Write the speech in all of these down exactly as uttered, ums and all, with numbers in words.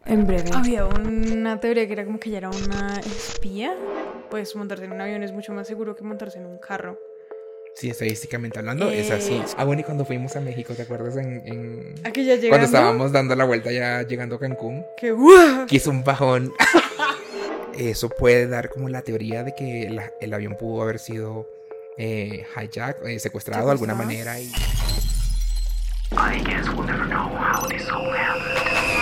en breve. Había una teoría que era como que ella era una espía. Pues montarse en un avión es mucho más seguro que montarse en un carro. Sí, estadísticamente hablando, eh, es así. Ah, bueno, y cuando fuimos a México, ¿te acuerdas? En, en... ¿Aquí ya llegando? Cuando estábamos dando la vuelta ya llegando a Cancún. ¡Qué guau! Que hizo un bajón. Eso puede dar como la teoría de que la, el avión pudo haber sido eh, hijack, eh, secuestrado de alguna manera. Y... I guess we'll never know how this all happened.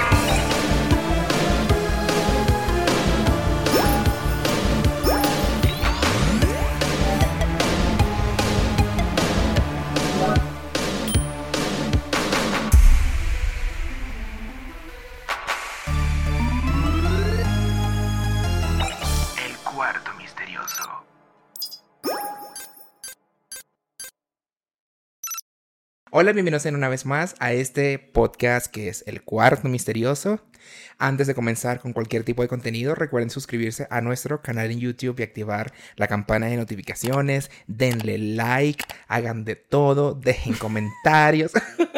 Hola, bienvenidos una vez más a este podcast que es El Cuarto Misterioso. Antes de comenzar con cualquier tipo de contenido, recuerden suscribirse a nuestro canal en YouTube y activar la campana de notificaciones. Denle like, hagan de todo, dejen comentarios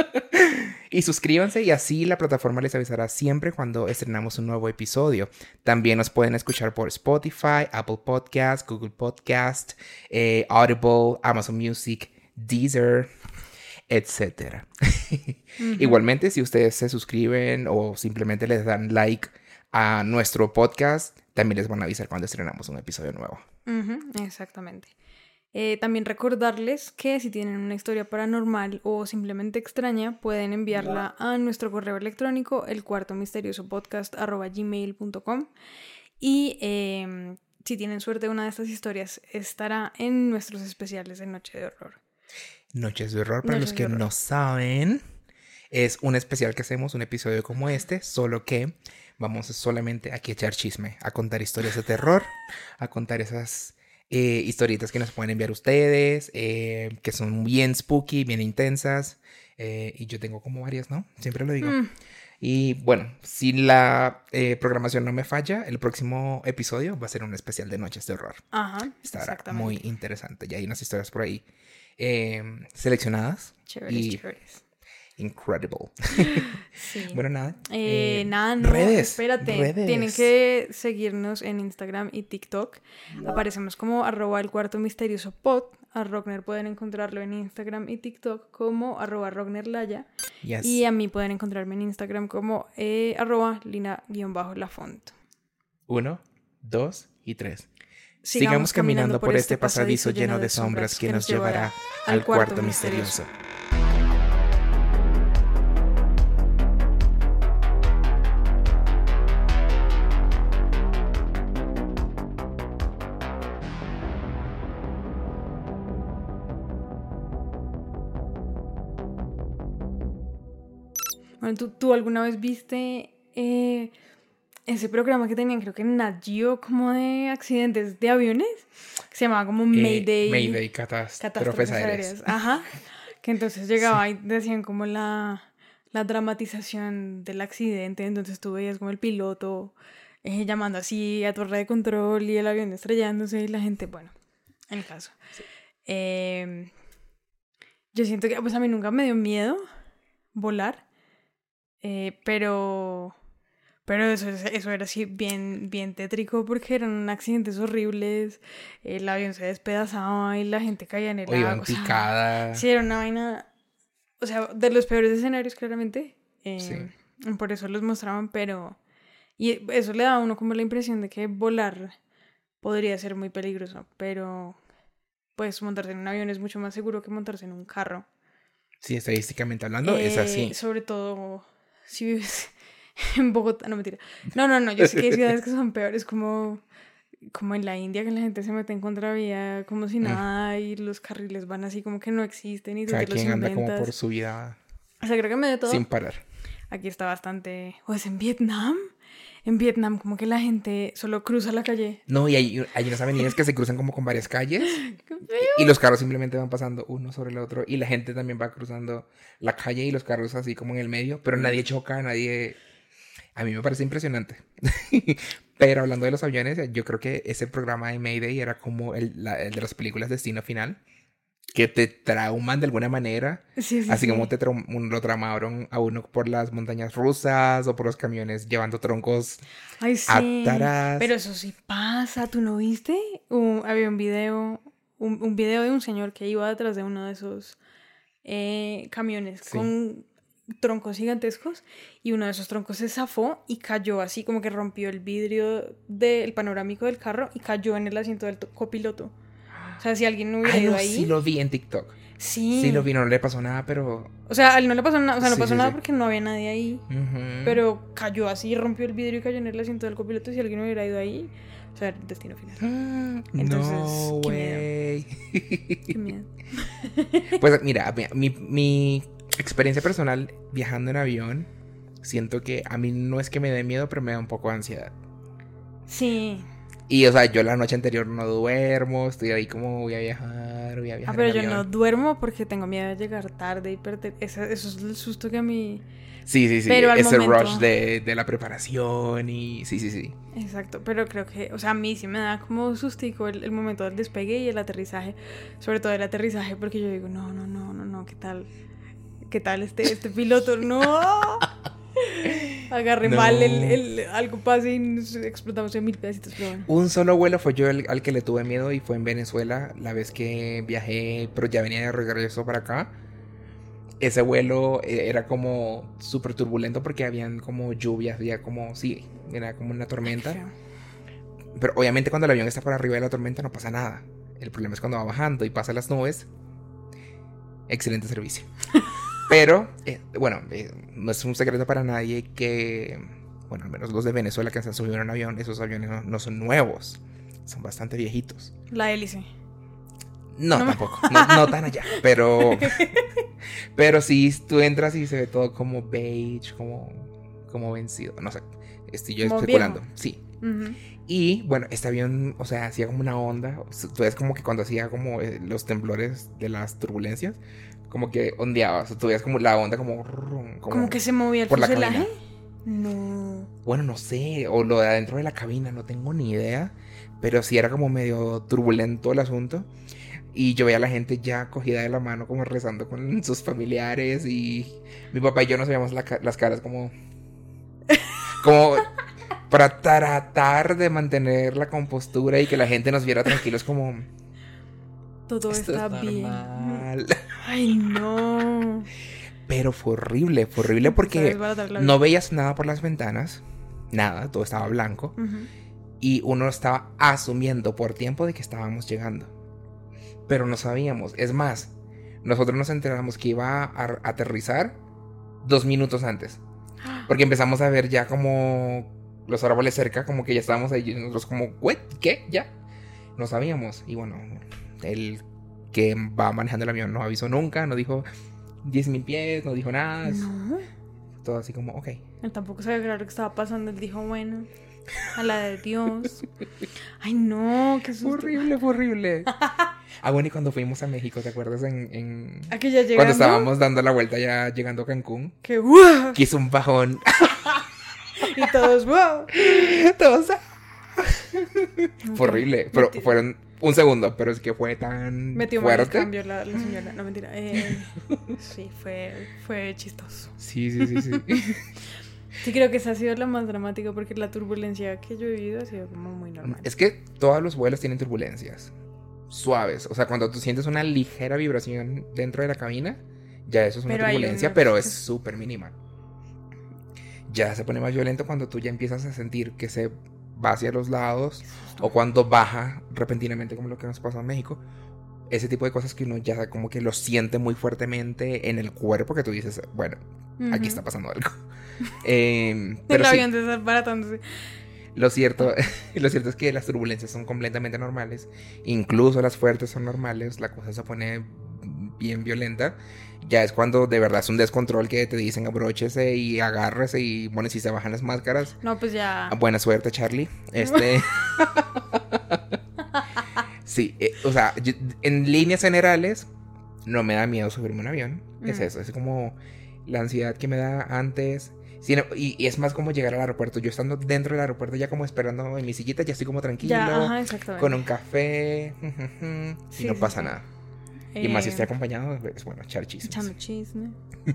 y suscríbanse, y así la plataforma les avisará siempre cuando estrenamos un nuevo episodio. También nos pueden escuchar por Spotify, Apple Podcast, Google Podcast, eh, Audible, Amazon Music, Deezer, etcétera. Uh-huh. Igualmente, si ustedes se suscriben o simplemente les dan like a nuestro podcast, también les van a avisar cuando estrenamos un episodio nuevo. Uh-huh, exactamente. Eh, también recordarles que si tienen una historia paranormal o simplemente extraña, pueden enviarla a nuestro correo electrónico, el cuarto misterioso podcast arroba gmail punto com, y eh, si tienen suerte, una de estas historias estará en nuestros especiales de Noche de Horror. Noches de Horror, para Noches los que no saben, es un especial que hacemos, un episodio como este, solo que vamos solamente aquí a echar chisme, a contar historias de terror, a contar esas eh, historietas que nos pueden enviar ustedes, eh, que son bien spooky, bien intensas, eh, y yo tengo como varias, ¿no? Siempre lo digo. Mm. Y bueno, si la eh, programación no me falla, el próximo episodio va a ser un especial de Noches de Horror. Ajá, estará muy interesante, ya hay unas historias por ahí Eh, seleccionadas. Chéveres, y chéveres. Incredible. Sí. Bueno, nada. Eh, eh, nada, no. Redes. Espérate. Redes. Tienen que seguirnos en Instagram y TikTok. Aparecemos como arroba el cuarto misterioso pod. A Rogner pueden encontrarlo en Instagram y TikTok como arroba Rognerlaya. Yes. Y a mí pueden encontrarme en Instagram como eh, arroba lina-lafont. Uno, dos y tres. Sigamos, Sigamos caminando, caminando por este pasadizo lleno de sombras que nos llevará al cuarto, cuarto misterioso. Bueno, ¿tú, tú alguna vez viste eh, ese programa que tenían, creo que en Nat Geo, como de accidentes de aviones? Que se llamaba como Mayday. Eh, Mayday, catástrofes aéreas. Ajá. Que entonces llegaba sí. y decían como la, la dramatización del accidente. Entonces tú veías como el piloto eh, llamando así a torre de control y el avión estrellándose y la gente, bueno, en el caso. Sí. Eh, yo siento que pues a mí nunca me dio miedo volar. Eh, pero pero eso, eso era así bien, bien tétrico porque eran accidentes horribles, el avión se despedazaba y la gente caía en el agua. O iban picada. Sí, era una vaina, o sea, de los peores escenarios claramente, eh, sí. Por eso los mostraban, pero y eso le da a uno como la impresión de que volar podría ser muy peligroso, pero pues montarse en un avión es mucho más seguro que montarse en un carro. Sí, estadísticamente hablando, eh, es así. Sobre todo si vives en Bogotá, no mentira. No, no, no, yo sé que hay ciudades que son peores, como, como en la India, que la gente se mete en contravía como si nada mm. y los carriles van así como que no existen y tú Cada te los quien inventas. anda como por su vida. O sea, creo que me de todo. Sin parar. Aquí está bastante... ¿O es en Vietnam? En Vietnam como que la gente solo cruza la calle. No, y hay, hay unas avenidas que se cruzan como con varias calles. Y los carros simplemente van pasando uno sobre el otro. Y la gente también va cruzando la calle y los carros así como en el medio. Pero nadie choca, nadie... A mí me parece impresionante. Pero hablando de los aviones, yo creo que ese programa de Mayday era como el, la, el de las películas Destino Final. que te trauman de alguna manera. Sí, sí, Así sí. como te trau- un- lo traumaron a uno por las montañas rusas o por los camiones llevando troncos Ay, sí. atrás. Pero eso sí pasa, ¿tú no viste? Un- había un video, un, un video de un señor que iba detrás de uno de esos eh, camiones Sí. con troncos gigantescos y uno de esos troncos se zafó y cayó así como que rompió el vidrio del panorámico del carro y cayó en el asiento del to- copiloto. O sea, si alguien no hubiera Ay, ido no, ahí... sí lo vi en TikTok. Sí. Sí lo vi, no le pasó nada, pero... O sea, a él no le pasó nada, o sea, no Sí, pasó sí, nada sí. porque no había nadie ahí. Ujú. Pero cayó así, rompió el vidrio y cayó en el asiento del copiloto. Si alguien no hubiera ido ahí, o sea, destino final. Ah, Entonces, no, qué güey. Qué miedo. Pues mira, mi, mi, mi experiencia personal viajando en avión, siento que a mí no es que me dé miedo, pero me da un poco de ansiedad. Sí. Y, o sea, yo la noche anterior no duermo, estoy ahí como voy a viajar, voy a viajar Ah, pero en yo avión. no duermo porque tengo miedo de llegar tarde y perder. Eso, eso es el susto que a mí. Sí, sí, sí, Pero al ese momento- rush de, de la preparación y... Sí, sí, sí. Exacto, pero creo que, o sea, a mí sí me da como sustico el, el momento del despegue y el aterrizaje. Sobre todo el aterrizaje, porque yo digo, no, no, no, no, no, ¿qué tal? ¿Qué tal este, este piloto? ¡No! Agarre No. mal, el, el- algo pase y nos explotamos en mil pedacitos, pero bueno. Un solo vuelo fue yo el, al que le tuve miedo y fue en Venezuela, la vez que viajé, pero ya venía de regreso para acá. Ese vuelo eh, era como súper turbulento porque habían como lluvias, había como, sí, era como una tormenta. Qué feo. Pero obviamente cuando el avión está por arriba de la tormenta no pasa nada. El problema es cuando va bajando y pasa las nubes. Excelente servicio. Pero, eh, bueno, eh, no es un secreto para nadie que, bueno, al menos los de Venezuela que se han subido en un avión, esos aviones no, no son nuevos, son bastante viejitos. La hélice. No, No me- tampoco, no, no tan allá, pero, pero sí, tú entras y se ve todo como beige, como, como vencido, no sé, estoy yo Como especulando, viejo. sí. Ujú. Y bueno, este avión, o sea, hacía como una onda. O sea, tú ves como que cuando hacía como eh, los temblores de las turbulencias, como que ondeaba. O sea, tú ves como la onda como... rum, como ¿Cómo que se movía el por la fuselaje? cabina. No. Bueno, no sé. O lo de adentro de la cabina, no tengo ni idea. Pero sí era como medio turbulento el asunto. Y yo veía a la gente ya cogida de la mano, como rezando con sus familiares. Y mi papá y yo nos veíamos la ca- las caras como... Como... Para tratar de mantener la compostura y que la gente nos viera tranquilos como... Todo Esto está es bien. normal. Ay, no. Pero fue horrible, fue horrible porque Sabes baratar la no vida. veías nada por las ventanas. Nada, todo estaba blanco. Ujú. Y uno estaba asumiendo por tiempo de que estábamos llegando. Pero no sabíamos. Es más, nosotros nos enteramos que iba a aterrizar dos minutos antes. Porque empezamos a ver ya como los árboles cerca, como que ya estábamos ahí. Y nosotros como, "What? ¿Qué? ¿Ya?" No sabíamos. Y bueno, el que va manejando el avión no avisó nunca, no dijo diez mil pies, no dijo nada. No. Todo así como, ok. Él tampoco sabía qué era lo que estaba pasando. Él dijo, bueno, a la de Dios. Ay, no, qué Fue susto. horrible, fue horrible. Ah, bueno, y cuando fuimos a México, ¿te acuerdas? En, en... Aquí ya llegando. Cuando estábamos dando la vuelta ya llegando a Cancún, Que ¡guau! que hizo un bajón. Y todos, wow. Todos, ah. Fue horrible, pero Meti- fueron un segundo, pero es que fue tan Metió mal el fuerte. cambio la, la señora. No, mentira. Eh, sí, fue, fue chistoso. Sí, sí, sí, sí. Sí, creo que esa ha sido la más dramática porque la turbulencia que yo he vivido ha sido como muy normal. Es que todos los vuelos tienen turbulencias suaves. O sea, cuando tú sientes una ligera vibración dentro de la cabina, ya eso es una Pero hay turbulencia, unos pero que- es súper mínima. Ya se pone más violento cuando tú ya empiezas a sentir que se va hacia los lados o cuando baja repentinamente, como lo que nos pasó en México. Ese tipo de cosas que uno ya como que lo siente muy fuertemente en el cuerpo, que tú dices, bueno, aquí Ujú. está pasando algo. Eh, pero El sí, avión desbaratándose. lo cierto, lo cierto es que las turbulencias son completamente normales. Incluso las fuertes son normales. La cosa se pone bien violenta. Ya es cuando de verdad es un descontrol que te dicen abróchese y agárrese. Y bueno, si se bajan las máscaras, No, pues ya. buena suerte, Charlie. Este. Sí, eh, o sea, yo- en líneas generales, no me da miedo subirme a un avión. Es Mm. eso, es como la ansiedad que me da antes. Sí, no, y, y es más como llegar al aeropuerto. Yo estando dentro del aeropuerto, ya como esperando en mi sillita, ya estoy como tranquilo, Ya, ajá, exactamente. con un café, y Sí, no sí, pasa sí. nada. Y más si Eh, esté acompañado, es bueno, echar chismes. Echando chisme.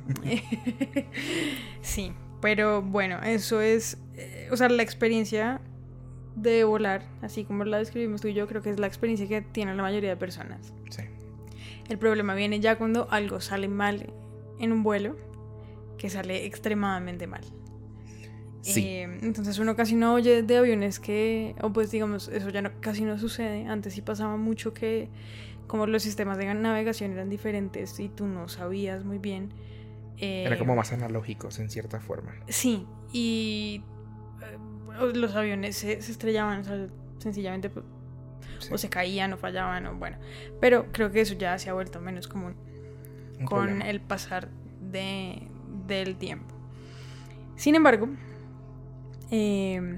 Sí, pero bueno, eso es, eh, o sea, la experiencia de volar, así como la describimos tú y yo, creo que es la experiencia que tiene la mayoría de personas. Sí. El problema viene ya cuando algo sale mal en un vuelo, que sale extremadamente mal. Sí. Eh, entonces uno casi no oye de aviones que, o pues digamos, eso ya no, casi no sucede. Antes sí pasaba mucho que como los sistemas de navegación eran diferentes y tú no sabías muy bien. Eh, Eran como más analógicos en cierta forma. Sí, y eh, los aviones se, se estrellaban, o sea, sencillamente pues, Sí. o se caían o fallaban, o bueno. Pero creo que eso ya se ha vuelto menos común Un con problema. el pasar de, del tiempo. Sin embargo, eh,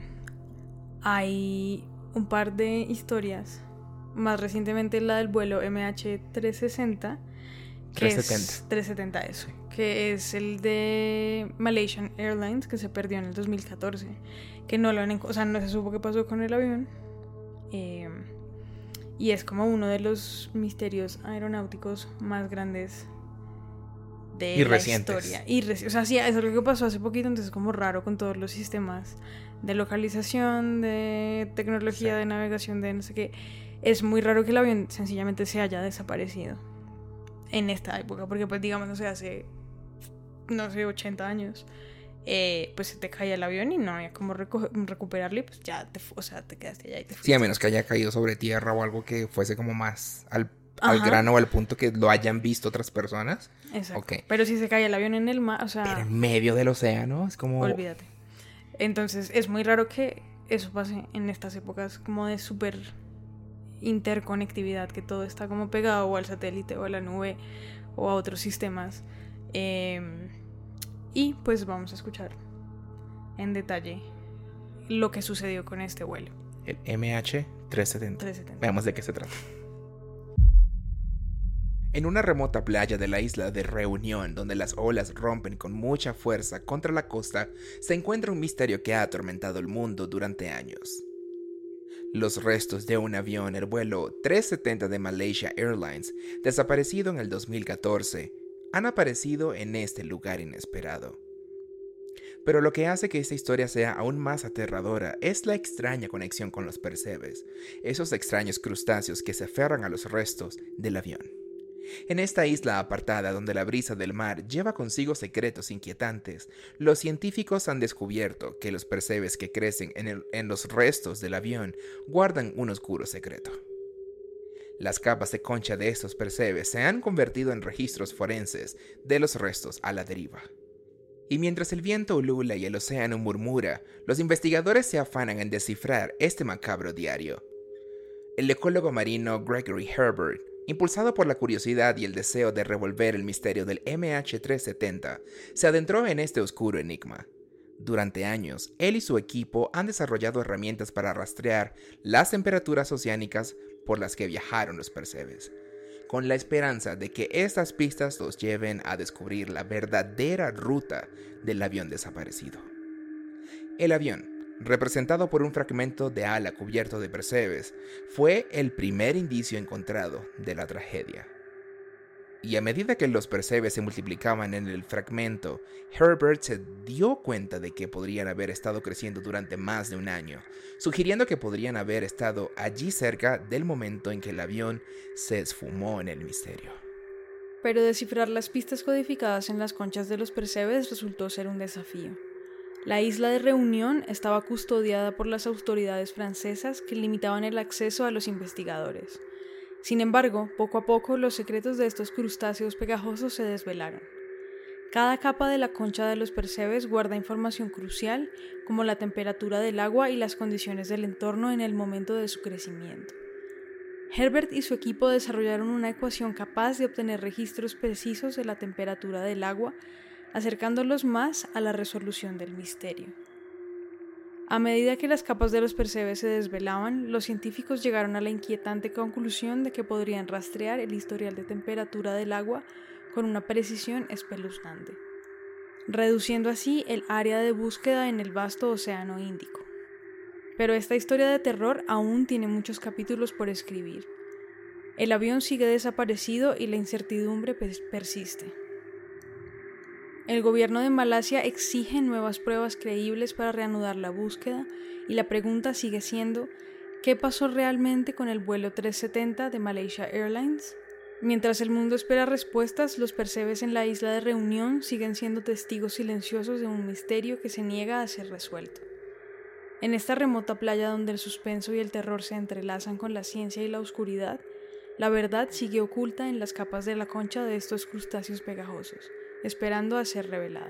hay un par de historias, más recientemente la del vuelo M H trescientos sesenta, que trescientos setenta. es trescientos setenta eso, que es el de Malaysian Airlines, que se perdió en el dos mil catorce, que no lo han, o sea, no se supo qué pasó con el avión. Eh, y es como uno de los misterios aeronáuticos más grandes de Y la recientes. historia. Y reci- o sea, sí, eso es lo que pasó hace poquito, entonces es como raro con todos los sistemas de localización, de tecnología, Sí. de navegación, de no sé qué. Es muy raro que el avión sencillamente se haya desaparecido en esta época, porque pues digamos, no sé, hace, no sé, ochenta años, eh, pues se te caía el avión y no había como reco- recuperarlo y pues ya te, fu- o sea, te quedaste allá y te fuiste. Sí, a menos que haya caído sobre tierra o algo que fuese como más al, al Ajá. grano o al punto que lo hayan visto otras personas. Exacto. Ok. Pero si se cae el avión en el mar, o sea, Pero en medio del océano es como... olvídate. Entonces es muy raro que eso pase en estas épocas como de súper interconectividad, que todo está como pegado o al satélite o a la nube o a otros sistemas. Eh, y pues vamos a escuchar en detalle lo que sucedió con este vuelo El M H trescientos setenta. trescientos setenta. Veamos de qué se trata. En una remota playa de la isla de Reunión, donde las olas rompen con mucha fuerza contra la costa, se encuentra un misterio que ha atormentado el mundo durante años. Los restos de un avión, el vuelo trescientos setenta de Malaysia Airlines, desaparecido en el dos mil catorce, han aparecido en este lugar inesperado. Pero lo que hace que esta historia sea aún más aterradora es la extraña conexión con los percebes, esos extraños crustáceos que se aferran a los restos del avión. En esta isla apartada donde la brisa del mar lleva consigo secretos inquietantes, los científicos han descubierto que los percebes que crecen en, el, en los restos del avión guardan un oscuro secreto. Las capas de concha de estos percebes se han convertido en registros forenses de los restos a la deriva. Y mientras el viento ulula y el océano murmura, los investigadores se afanan en descifrar este macabro diario. El ecólogo marino Gregory Herbert, impulsado por la curiosidad y el deseo de revolver el misterio del M H trescientos setenta, se adentró en este oscuro enigma. Durante años, él y su equipo han desarrollado herramientas para rastrear las temperaturas oceánicas por las que viajaron los percebes, con la esperanza de que estas pistas los lleven a descubrir la verdadera ruta del avión desaparecido. El avión, representado por un fragmento de ala cubierto de percebes, fue el primer indicio encontrado de la tragedia. Y a medida que los percebes se multiplicaban en el fragmento, Herbert se dio cuenta de que podrían haber estado creciendo durante más de un año, sugiriendo que podrían haber estado allí cerca del momento en que el avión se esfumó en el misterio. Pero descifrar las pistas codificadas en las conchas de los percebes resultó ser un desafío. La isla de Reunión estaba custodiada por las autoridades francesas que limitaban el acceso a los investigadores. Sin embargo, poco a poco los secretos de estos crustáceos pegajosos se desvelaron. Cada capa de la concha de los percebes guarda información crucial, como la temperatura del agua y las condiciones del entorno en el momento de su crecimiento. Herbert y su equipo desarrollaron una ecuación capaz de obtener registros precisos de la temperatura del agua, acercándolos más a la resolución del misterio. A medida que las capas de los percebes se desvelaban, los científicos llegaron a la inquietante conclusión de que podrían rastrear el historial de temperatura del agua con una precisión espeluznante, reduciendo así el área de búsqueda en el vasto océano Índico. Pero esta historia de terror aún tiene muchos capítulos por escribir. El avión sigue desaparecido y la incertidumbre persiste. El gobierno de Malasia exige nuevas pruebas creíbles para reanudar la búsqueda y la pregunta sigue siendo ¿qué pasó realmente con el vuelo trescientos setenta de Malaysia Airlines? Mientras el mundo espera respuestas, los percebes en la isla de Reunión siguen siendo testigos silenciosos de un misterio que se niega a ser resuelto. En esta remota playa donde el suspenso y el terror se entrelazan con la ciencia y la oscuridad, la verdad sigue oculta en las capas de la concha de estos crustáceos pegajosos, esperando a ser revelada.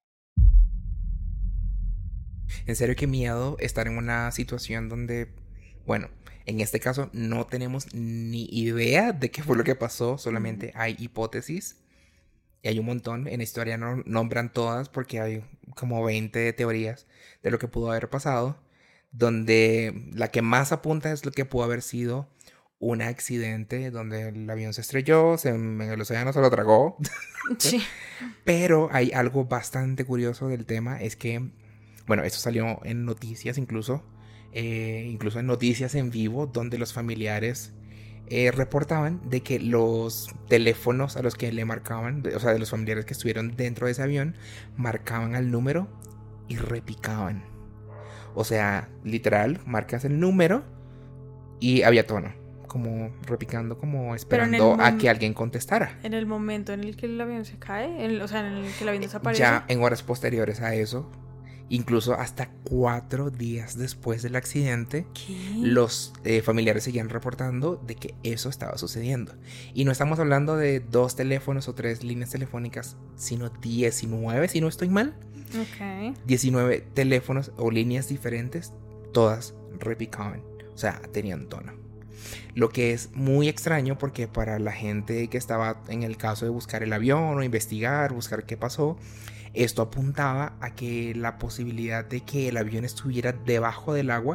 En serio, qué miedo estar en una situación donde, bueno, en este caso no tenemos ni idea de qué fue lo que pasó, solamente mm. hay hipótesis. Y hay un montón, en la historia no nombran todas porque hay como veinte teorías de lo que pudo haber pasado, donde la que más apunta es lo que pudo haber sido un accidente donde el avión se estrelló, se, en el océano se lo tragó. Sí. Pero hay algo bastante curioso del tema, es que, bueno, esto salió en noticias incluso, eh, incluso en noticias en vivo, donde los familiares eh, reportaban de que los teléfonos a los que le marcaban, o sea, de los familiares que estuvieron dentro de ese avión, marcaban al número y repicaban. O sea, literal, marcas el número y había tono. Como repicando, como esperando a que alguien contestara. En el momento en el que el avión se cae, en el, o sea, en el que el avión desaparece. Ya en horas posteriores a eso, incluso hasta cuatro días después del accidente, ¿qué? los eh, familiares seguían reportando de que eso estaba sucediendo. Y no estamos hablando de dos teléfonos o tres líneas telefónicas, sino diecinueve, si no estoy mal. Ok. diecinueve teléfonos o líneas diferentes, todas repicaban. O sea, tenían tono. Lo que es muy extraño porque para la gente que estaba en el caso de buscar el avión o investigar, buscar qué pasó, esto apuntaba a que la posibilidad de que el avión estuviera debajo del agua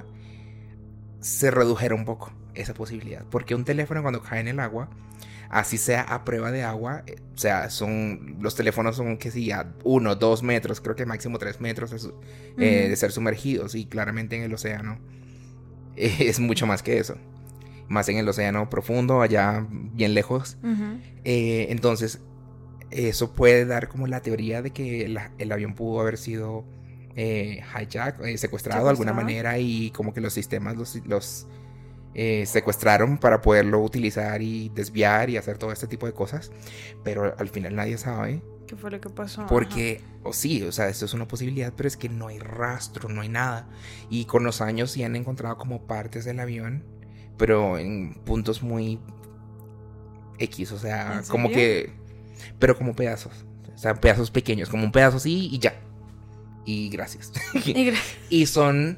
se redujera un poco, esa posibilidad. Porque un teléfono cuando cae en el agua, así sea a prueba de agua, o sea, son los teléfonos son que sí, a uno, dos metros, creo que máximo tres metros de, su, uh-huh. eh, de ser sumergidos, y claramente en el océano eh, es mucho más que eso. Más en el océano profundo, allá bien lejos. Uh-huh. Eh, entonces, eso puede dar como la teoría de que la, el avión pudo haber sido eh, hijack, eh, secuestrado de alguna manera, y como que los sistemas los, los eh, secuestraron para poderlo utilizar y desviar y hacer todo este tipo de cosas. Pero al final nadie sabe ¿qué fue lo que pasó? Porque, o oh, sí, o sea, esto es una posibilidad, pero es que no hay rastro, no hay nada. Y con los años sí han encontrado como partes del avión, pero en puntos muy X, o sea, como que, pero como pedazos, o sea, pedazos pequeños, como un pedazo así y ya, y gracias. Y, gracias. Y son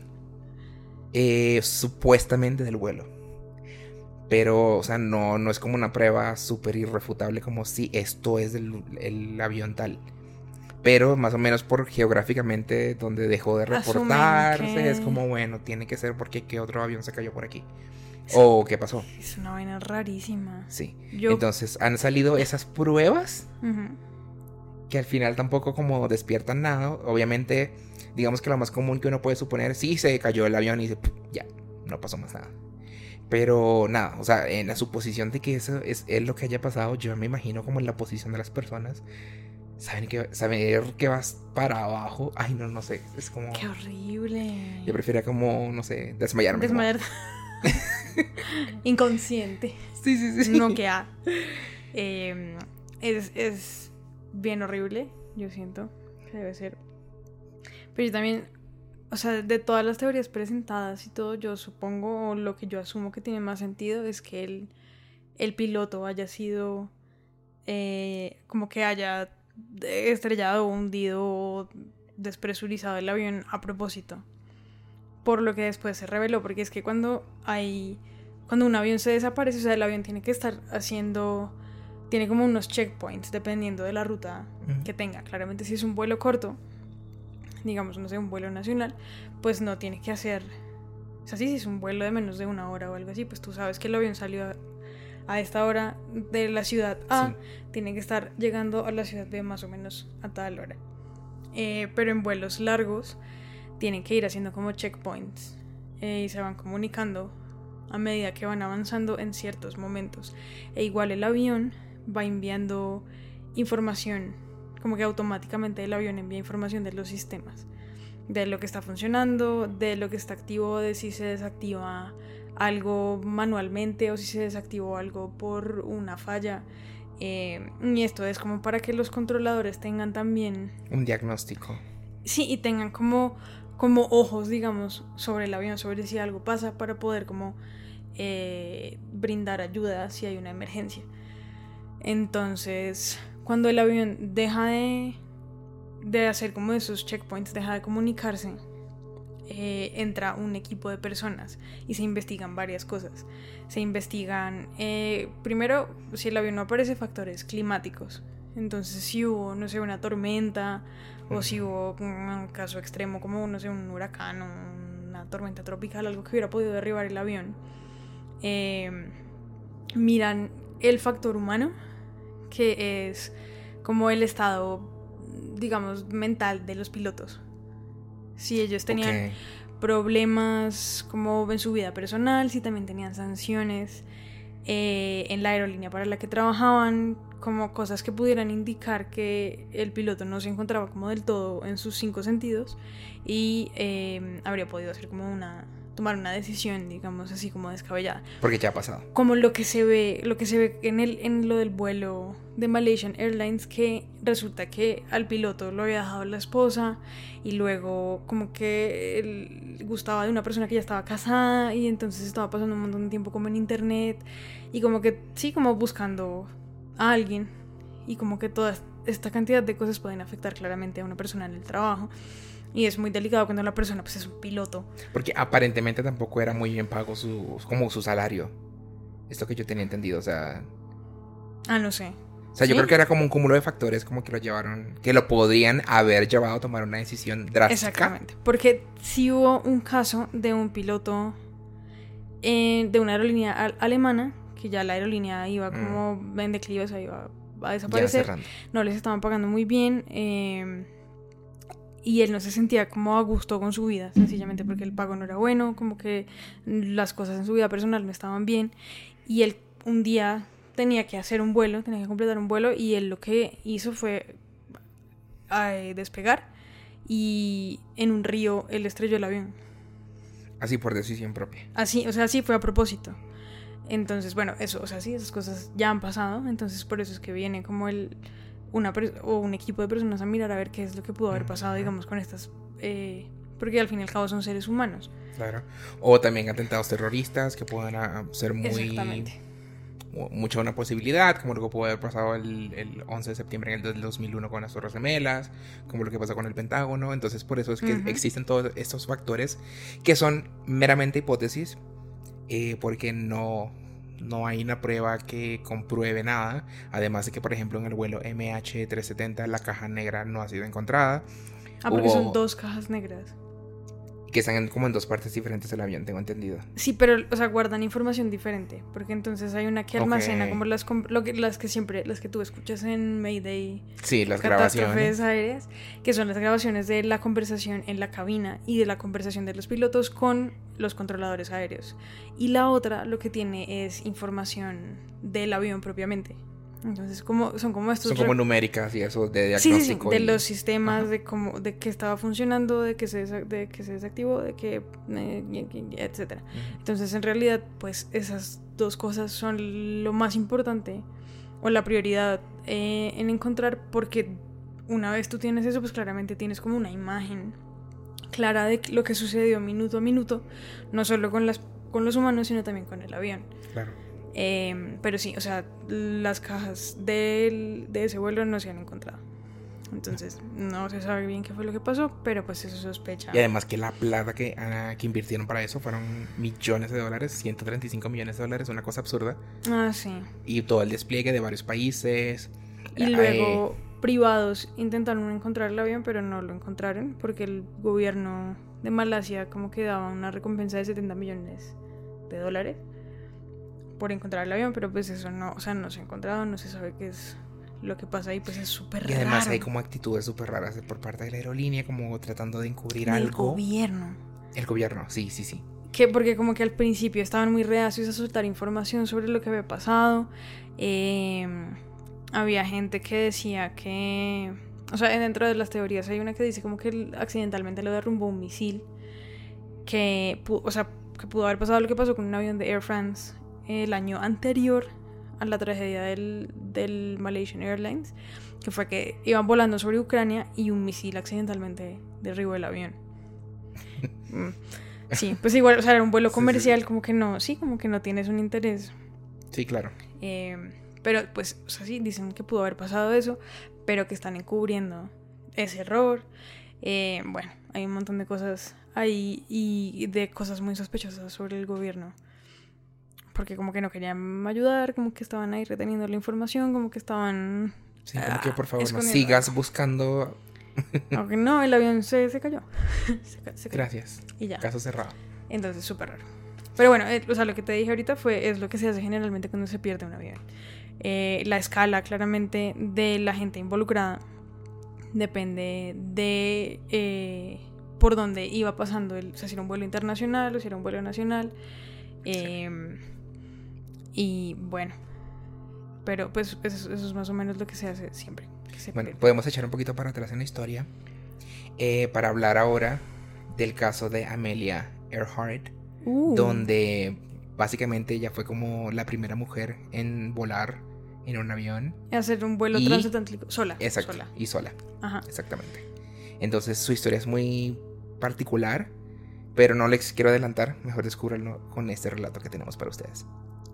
eh, supuestamente del vuelo, pero, o sea, no, no es como una prueba súper irrefutable como si esto es del el avión tal. Pero más o menos por geográficamente donde dejó de reportarse, que... es como, bueno, tiene que ser porque qué otro avión se cayó por aquí. Sí. O qué pasó. Es una vaina rarísima. Sí. Yo... Entonces han salido esas pruebas uh-huh. que al final tampoco como despiertan nada. Obviamente, digamos que lo más común que uno puede suponer, sí, se cayó el avión y ya, no pasó más nada. Pero nada, o sea, en la suposición de que eso es, es lo que haya pasado, yo me imagino como en la posición de las personas. Saben que, saber que vas para abajo. Ay, no, no sé. Es como... ¡Qué horrible! Yo prefiero como, no sé, desmayarme. Desmayar. Inconsciente. Sí, sí, sí. No que ha. Eh, es, es bien horrible, yo siento que debe ser. Pero yo también, o sea, de todas las teorías presentadas y todo, yo supongo, o lo que yo asumo que tiene más sentido es que el, el piloto haya sido eh, como que haya estrellado, hundido, despresurizado el avión a propósito, por lo que después se reveló, porque es que cuando hay cuando un avión se desaparece, o sea, el avión tiene que estar haciendo, tiene como unos checkpoints dependiendo de la ruta uh-huh. que tenga. Claramente si es un vuelo corto, digamos, no sé, un vuelo nacional, pues no tiene que hacer, o sea, sí, si es un vuelo de menos de una hora o algo así, pues tú sabes que el avión salió a, a esta hora de la ciudad A, sí. tiene que estar llegando a la ciudad B más o menos a tal hora. Eh, pero en vuelos largos tienen que ir haciendo como checkpoints eh, y se van comunicando a medida que van avanzando en ciertos momentos. E igual el avión va enviando información, como que automáticamente el avión envía información de los sistemas, de lo que está funcionando, de lo que está activo, de si se desactiva algo manualmente o si se desactivó algo por una falla. Eh, y esto es como para que los controladores tengan también un diagnóstico. Sí, y tengan como, como ojos, digamos, sobre el avión, sobre si algo pasa, para poder como eh, brindar ayuda si hay una emergencia. Entonces, cuando el avión deja de, de hacer como esos checkpoints, deja de comunicarse, eh, entra un equipo de personas y se investigan varias cosas. Se investigan, eh, primero, si el avión no aparece, factores climáticos. Entonces, si hubo, no sé, una tormenta, o si hubo un caso extremo como, no sé, un huracán o una tormenta tropical, algo que hubiera podido derribar el avión. Eh, miran el factor humano, que es como el estado, digamos, mental de los pilotos. Si ellos tenían okay. problemas como en su vida personal, si también tenían sanciones eh, en la aerolínea para la que trabajaban, como cosas que pudieran indicar que el piloto no se encontraba como del todo en sus cinco sentidos y eh, habría podido hacer como una tomar una decisión, digamos así, como descabellada. Porque ya ha pasado. Como lo que se ve, lo que se ve en el en lo del vuelo de Malaysian Airlines, que resulta que al piloto lo había dejado la esposa y luego como que él gustaba de una persona que ya estaba casada y entonces estaba pasando un montón de tiempo como en internet y como que sí, como buscando a alguien, y como que toda esta cantidad de cosas pueden afectar claramente a una persona en el trabajo. Y es muy delicado cuando la persona pues es un piloto. Porque aparentemente tampoco era muy bien pago su, como su salario. Esto que yo tenía entendido, o sea... Ah, no sé. O sea, ¿sí? Yo creo que era como un cúmulo de factores como que lo llevaron... Que lo podrían haber llevado a tomar una decisión drástica. Exactamente. Porque sí hubo un caso de un piloto eh, de una aerolínea al- alemana, que ya la aerolínea iba como mm. en declive, o sea, iba a desaparecer. No les estaban pagando muy bien. Eh... Y él no se sentía como a gusto con su vida, sencillamente porque el pago no era bueno, como que las cosas en su vida personal no estaban bien. Y él un día tenía que hacer un vuelo, tenía que completar un vuelo, y él lo que hizo fue eh, despegar, y en un río él estrelló el avión. Así por decisión propia. Así, o sea, sí fue a propósito. Entonces, bueno, eso, o sea, sí, esas cosas ya han pasado, entonces por eso es que viene como el... Una pers- o un equipo de personas a mirar a ver qué es lo que pudo haber pasado, digamos, con estas... Eh, porque al fin y al cabo son seres humanos. Claro. O también atentados terroristas que puedan uh, ser muy... Exactamente. Mucha una posibilidad, como lo que pudo haber pasado el, el once de septiembre en el dos mil uno con las Torres Gemelas, como lo que pasó con el Pentágono. Entonces por eso es que uh-huh. existen todos estos factores que son meramente hipótesis, eh, porque no... No hay una prueba que compruebe nada. Además de que, por ejemplo, en el vuelo M H trescientos setenta la caja negra no ha sido encontrada. Ah, porque Hubo... son dos cajas negras. Que están en, como en dos partes diferentes del avión, tengo entendido. Sí, pero, o sea, guardan información diferente. Porque entonces hay una que almacena okay. como las, lo que, las que siempre, las que tú escuchas en Mayday. Sí, las grabaciones aéreas, que son las grabaciones de la conversación en la cabina y de la conversación de los pilotos con los controladores aéreos. Y la otra lo que tiene es información del avión propiamente. Entonces como, son como estos... Son como re... numéricas y eso de diagnóstico. Sí, sí, sí, de y... los sistemas, Ajá. de cómo, de que estaba funcionando, de que se, de que se desactivó, de que... Eh, etcétera. Uh-huh. Entonces en realidad pues esas dos cosas son lo más importante o la prioridad eh, en encontrar, porque una vez tú tienes eso pues claramente tienes como una imagen clara de lo que sucedió minuto a minuto, no solo con, las, con los humanos sino también con el avión. Claro. Eh, pero sí, o sea, las cajas de, de ese vuelo no se han encontrado. Entonces no se sabe bien qué fue lo que pasó, pero pues eso sospecha. Y además que la plata que, uh, que invirtieron para eso fueron millones de dólares, ciento treinta y cinco millones de dólares, una cosa absurda. Ah, sí. Y todo el despliegue de varios países. Y eh, luego privados intentaron encontrar el avión, pero no lo encontraron porque el gobierno de Malasia como que daba una recompensa de setenta millones de dólares por encontrar el avión, pero pues eso no, o sea, no se ha encontrado, no se sabe qué es lo que pasa ahí, pues es súper raro. Y además raro. Hay como actitudes súper raras por parte de la aerolínea, como tratando de encubrir el algo. El gobierno. El gobierno, sí, sí, sí. que porque como que al principio estaban muy reacios a soltar información sobre lo que había pasado. Eh, había gente que decía que, o sea, dentro de las teorías hay una que dice como que accidentalmente lo derrumbó un misil, que, o sea, que pudo haber pasado lo que pasó con un avión de Air France el año anterior a la tragedia del, del Malaysian Airlines, que fue que iban volando sobre Ucrania y un misil accidentalmente derribó el avión. Sí, pues igual, o sea, era un vuelo comercial, sí, sí. como que no, sí, como que no tienes un interés. Sí, claro. Eh, pero pues, o sea, sí, dicen que pudo haber pasado eso, pero que están encubriendo ese error. Eh, bueno, hay un montón de cosas ahí y de cosas muy sospechosas sobre el gobierno. Porque como que no querían ayudar, como que estaban ahí reteniendo la información, como que estaban... Sí, como que por favor no sigas buscando... Aunque no, el avión se, se cayó. se, se cayó. Gracias. Y ya. Caso cerrado. Entonces, súper raro. Pero bueno, eh, o sea, lo que te dije ahorita fue, es lo que se hace generalmente cuando se pierde un avión. Eh, la escala, claramente, de la gente involucrada depende de eh, por dónde iba pasando, el, o sea, si era un vuelo internacional o si era un vuelo nacional. Eh, sí. Y bueno, pero pues eso, eso es más o menos lo que se hace siempre. Se bueno, pierde. Podemos echar un poquito para atrás en la historia eh, para hablar ahora del caso de Amelia Earhart, uh. donde básicamente ella fue como la primera mujer en volar en un avión. Hacer un vuelo y... transatlántico sola. Exacto, sola. y sola. Ajá. Exactamente. Entonces su historia es muy particular, pero no les quiero adelantar, mejor descúbranlo con este relato que tenemos para ustedes.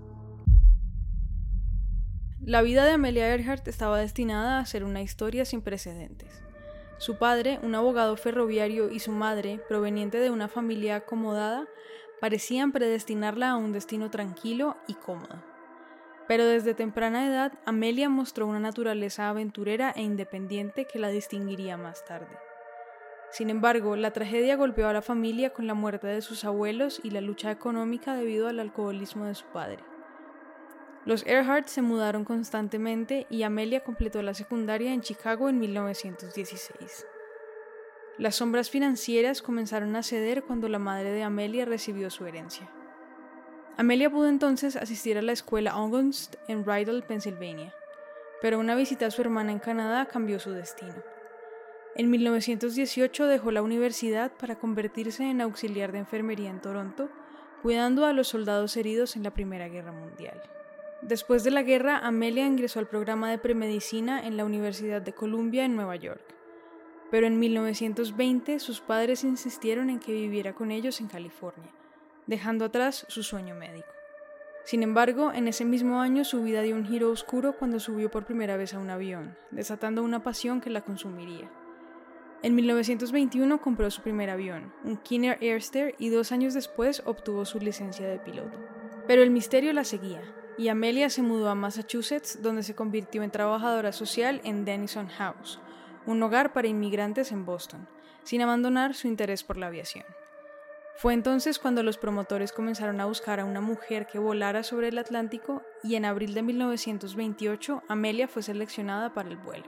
La vida de Amelia Earhart estaba destinada a ser una historia sin precedentes. Su padre, un abogado ferroviario, y su madre, proveniente de una familia acomodada, parecían predestinarla a un destino tranquilo y cómodo. Pero desde temprana edad, Amelia mostró una naturaleza aventurera e independiente que la distinguiría más tarde. Sin embargo, la tragedia golpeó a la familia con la muerte de sus abuelos y la lucha económica debido al alcoholismo de su padre. Los Earhart se mudaron constantemente y Amelia completó la secundaria en Chicago en mil novecientos dieciséis. Las sombras financieras comenzaron a ceder cuando la madre de Amelia recibió su herencia. Amelia pudo entonces asistir a la escuela August en Rydal, Pensilvania, pero una visita a su hermana en Canadá cambió su destino. En mil novecientos dieciocho dejó la universidad para convertirse en auxiliar de enfermería en Toronto, cuidando a los soldados heridos en la Primera Guerra Mundial. Después de la guerra, Amelia ingresó al programa de premedicina en la Universidad de Columbia en Nueva York. Pero en mil novecientos veinte sus padres insistieron en que viviera con ellos en California, dejando atrás su sueño médico. Sin embargo, en ese mismo año su vida dio un giro oscuro cuando subió por primera vez a un avión, desatando una pasión que la consumiría. En mil novecientos veintiuno compró su primer avión, un Kinner Airster, y dos años después obtuvo su licencia de piloto. Pero el misterio la seguía, y Amelia se mudó a Massachusetts, donde se convirtió en trabajadora social en Denison House, un hogar para inmigrantes en Boston, sin abandonar su interés por la aviación. Fue entonces cuando los promotores comenzaron a buscar a una mujer que volara sobre el Atlántico, y en abril de mil novecientos veintiocho Amelia fue seleccionada para el vuelo.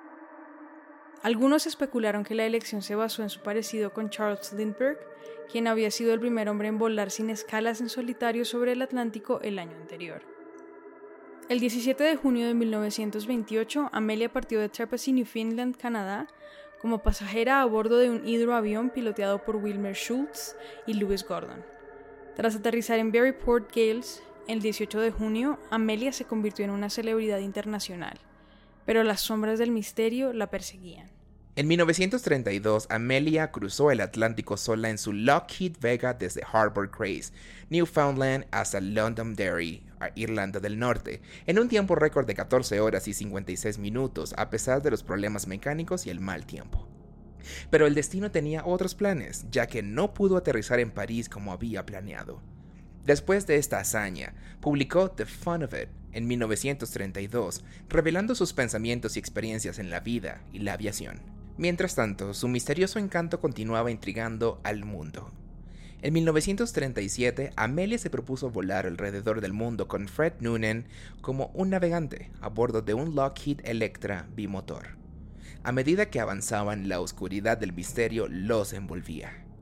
Algunos especularon que la elección se basó en su parecido con Charles Lindbergh, quien había sido el primer hombre en volar sin escalas en solitario sobre el Atlántico el año anterior. El diecisiete de junio de mil novecientos veintiocho, Amelia partió de Trepassey, Newfoundland, Canadá, como pasajera a bordo de un hidroavión piloteado por Wilmer Schultz y Lewis Gordon. Tras aterrizar en Barry Port Gales, el dieciocho de junio, Amelia se convirtió en una celebridad internacional, pero las sombras del misterio la perseguían. En mil novecientos treinta y dos, Amelia cruzó el Atlántico sola en su Lockheed Vega desde Harbour Grace, Newfoundland, hasta Londonderry, Irlanda del Norte, en un tiempo récord de catorce horas y cincuenta y seis minutos, a pesar de los problemas mecánicos y el mal tiempo. Pero el destino tenía otros planes, ya que no pudo aterrizar en París como había planeado. Después de esta hazaña, publicó The Fun of It en mil novecientos treinta y dos, revelando sus pensamientos y experiencias en la vida y la aviación. Mientras tanto, su misterioso encanto continuaba intrigando al mundo. En mil novecientos treinta y siete, Amelia se propuso volar alrededor del mundo con Fred Noonan como un navegante a bordo de un Lockheed Electra bimotor. A medida que avanzaban, la oscuridad del misterio los envolvía.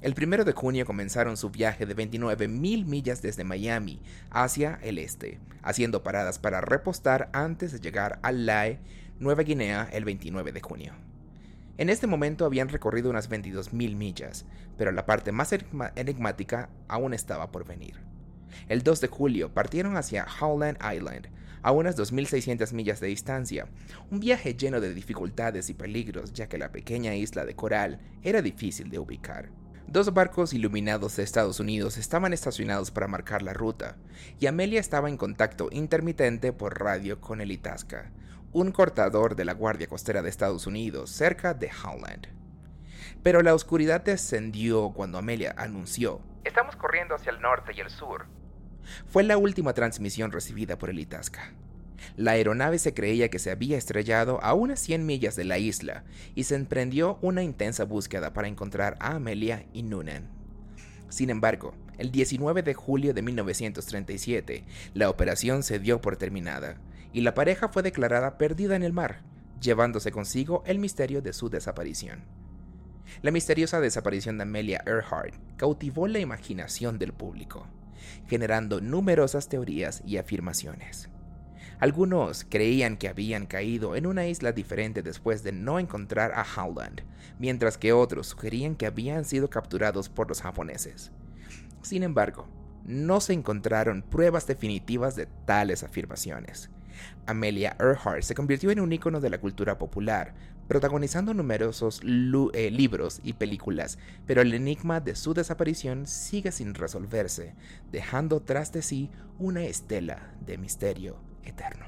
El primero de junio comenzaron su viaje de veintinueve mil millas desde Miami hacia el este, haciendo paradas para repostar antes de llegar a Lae, Nueva Guinea, el veintinueve de junio. En este momento habían recorrido unas veintidós mil millas, pero la parte más enigmática aún estaba por venir. El dos de julio partieron hacia Howland Island, a unas dos mil seiscientas millas de distancia, un viaje lleno de dificultades y peligros ya que la pequeña isla de coral era difícil de ubicar. Dos barcos iluminados de Estados Unidos estaban estacionados para marcar la ruta, y Amelia estaba en contacto intermitente por radio con el Itasca, un cortador de la Guardia Costera de Estados Unidos cerca de Howland. Pero la oscuridad descendió cuando Amelia anunció: "Estamos corriendo hacia el norte y el sur". Fue la última transmisión recibida por el Itasca. La aeronave se creía que se había estrellado a unas cien millas de la isla y se emprendió una intensa búsqueda para encontrar a Amelia y Noonan. Sin embargo, el diecinueve de julio de mil novecientos treinta y siete, la operación se dio por terminada y la pareja fue declarada perdida en el mar, llevándose consigo el misterio de su desaparición. La misteriosa desaparición de Amelia Earhart cautivó la imaginación del público, generando numerosas teorías y afirmaciones. Algunos creían que habían caído en una isla diferente después de no encontrar a Howland, mientras que otros sugerían que habían sido capturados por los japoneses. Sin embargo, no se encontraron pruebas definitivas de tales afirmaciones. Amelia Earhart se convirtió en un ícono de la cultura popular, protagonizando numerosos lu- eh, libros y películas, pero el enigma de su desaparición sigue sin resolverse, dejando tras de sí una estela de misterio eterno.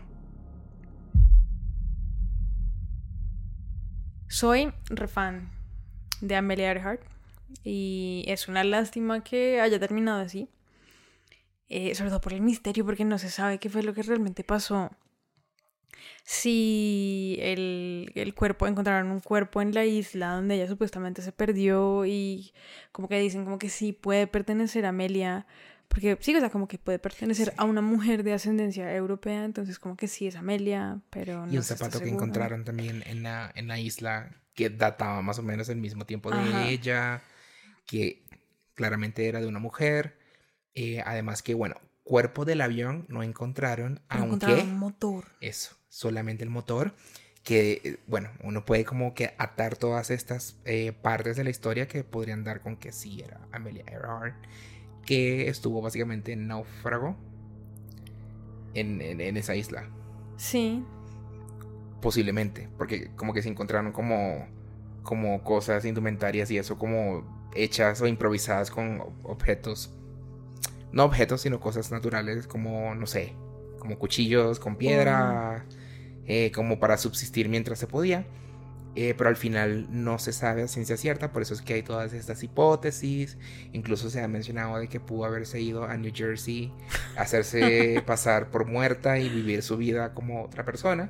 Soy re fan de Amelia Earhart y es una lástima que haya terminado así, eh, sobre todo por el misterio, porque no se sabe qué fue lo que realmente pasó. Si el, el cuerpo, encontraron un cuerpo en la isla donde ella supuestamente se perdió y como que dicen como que sí puede pertenecer a Amelia, porque sí, o sea, como que puede pertenecer sí. a una mujer de ascendencia europea, entonces como que sí es Amelia, pero no. Y un zapato que encontraron también en la, en la isla que databa más o menos el mismo tiempo de Ajá. ella, que claramente era de una mujer, eh, además que bueno, cuerpo del avión no encontraron, no aunque encontraron un motor. Eso, solamente el motor, que bueno, uno puede como que atar todas estas eh, partes de la historia que podrían dar con que sí era Amelia Earhart, que estuvo básicamente en náufrago en, en, en esa isla. Sí. Posiblemente, porque como que se encontraron como, como cosas indumentarias y eso como hechas o improvisadas con objetos, no objetos, sino cosas naturales como, no sé, como cuchillos con piedra, uh-huh. eh, como para subsistir mientras se podía. Eh, pero al final no se sabe a ciencia cierta, por eso es que hay todas estas hipótesis. Incluso se ha mencionado de que pudo haberse ido a New Jersey, hacerse pasar por muerta y vivir su vida como otra persona.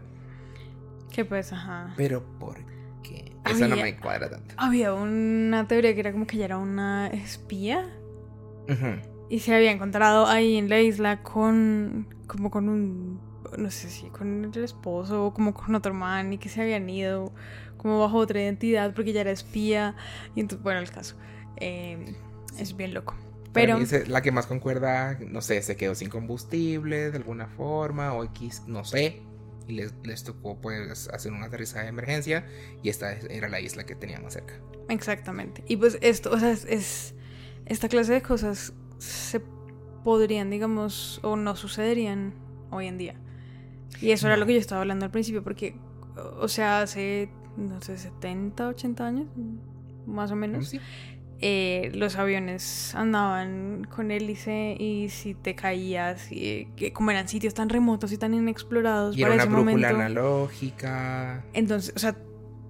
Que pues, ajá. Pero ¿por qué? Esa no me cuadra tanto. Había una teoría que era como que ella era una espía. Uh-huh. Y se había encontrado ahí en la isla con, como con un, no sé si con el esposo o como con otro man, y que se habían ido como bajo otra identidad porque ella era espía. Y entonces, bueno, el caso eh, es bien loco. Pero la que más concuerda, no sé, se quedó sin combustible de alguna forma o X, no sé, y les, les tocó pues hacer un aterrizaje de emergencia y esta era la isla que tenía más cerca. Exactamente. Y pues esto, o sea, es, es esta clase de cosas se podrían, digamos, o no sucederían hoy en día. Y eso no. era lo que yo estaba hablando al principio, porque, o sea, hace, no sé, setenta, ochenta años, más o menos, ¿Sí? eh, los aviones andaban con hélice y si te caías, eh, que como eran sitios tan remotos y tan inexplorados y para era ese una brújula momento, analógica. Entonces, o sea,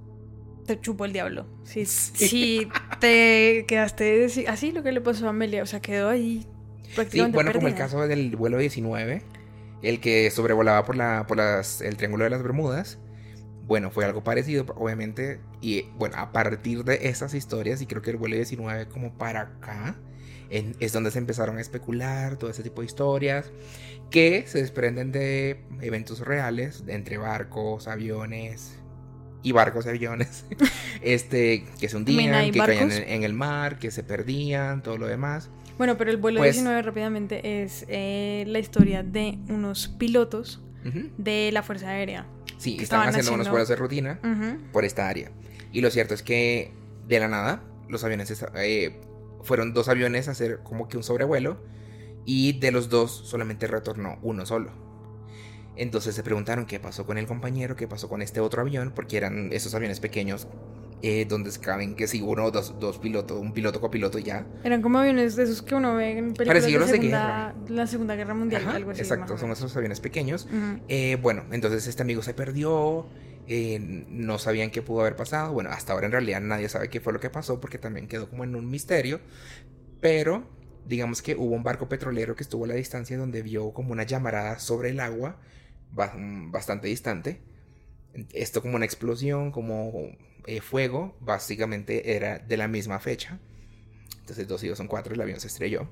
te chupó el diablo. Si sí. sí, te quedaste así, lo que le pasó a Amelia, o sea, quedó ahí prácticamente sí, bueno, perdida. como el caso del vuelo diecinueve, el que sobrevolaba por la por las el Triángulo de las Bermudas. Bueno, fue algo parecido, obviamente, y bueno, a partir de esas historias, y creo que el vuelo diecinueve como para acá, en, es donde se empezaron a especular todo ese tipo de historias, que se desprenden de eventos reales, entre barcos, aviones, y barcos y aviones este, que se hundían, que caían en, en el mar, que se perdían, todo lo demás. Bueno, pero el vuelo pues, diecinueve rápidamente es eh, la historia de unos pilotos uh-huh. de la Fuerza Aérea. Sí, estaban haciendo, haciendo unos vuelos de rutina uh-huh. por esta área. Y lo cierto es que de la nada los aviones eh, fueron dos aviones a hacer como que un sobrevuelo y de los dos solamente retornó uno solo. Entonces se preguntaron qué pasó con el compañero, qué pasó con este otro avión, porque eran esos aviones pequeños eh, donde caben que si uno o dos, dos pilotos, un piloto copiloto ya. Eran como aviones de esos que uno ve en películas de, segunda, de la Segunda Guerra Mundial. Ajá, algo así. Exacto, son esos aviones pequeños. Uh-huh. Eh, bueno, entonces este amigo se perdió. Eh, no sabían qué pudo haber pasado. Bueno, hasta ahora en realidad nadie sabe qué fue lo que pasó porque también quedó como en un misterio. Pero digamos que hubo un barco petrolero que estuvo a la distancia donde vio como una llamarada sobre el agua bastante distante. Esto como una explosión, como eh, fuego, básicamente era de la misma fecha. Entonces dos y dos son cuatro, el avión se estrelló.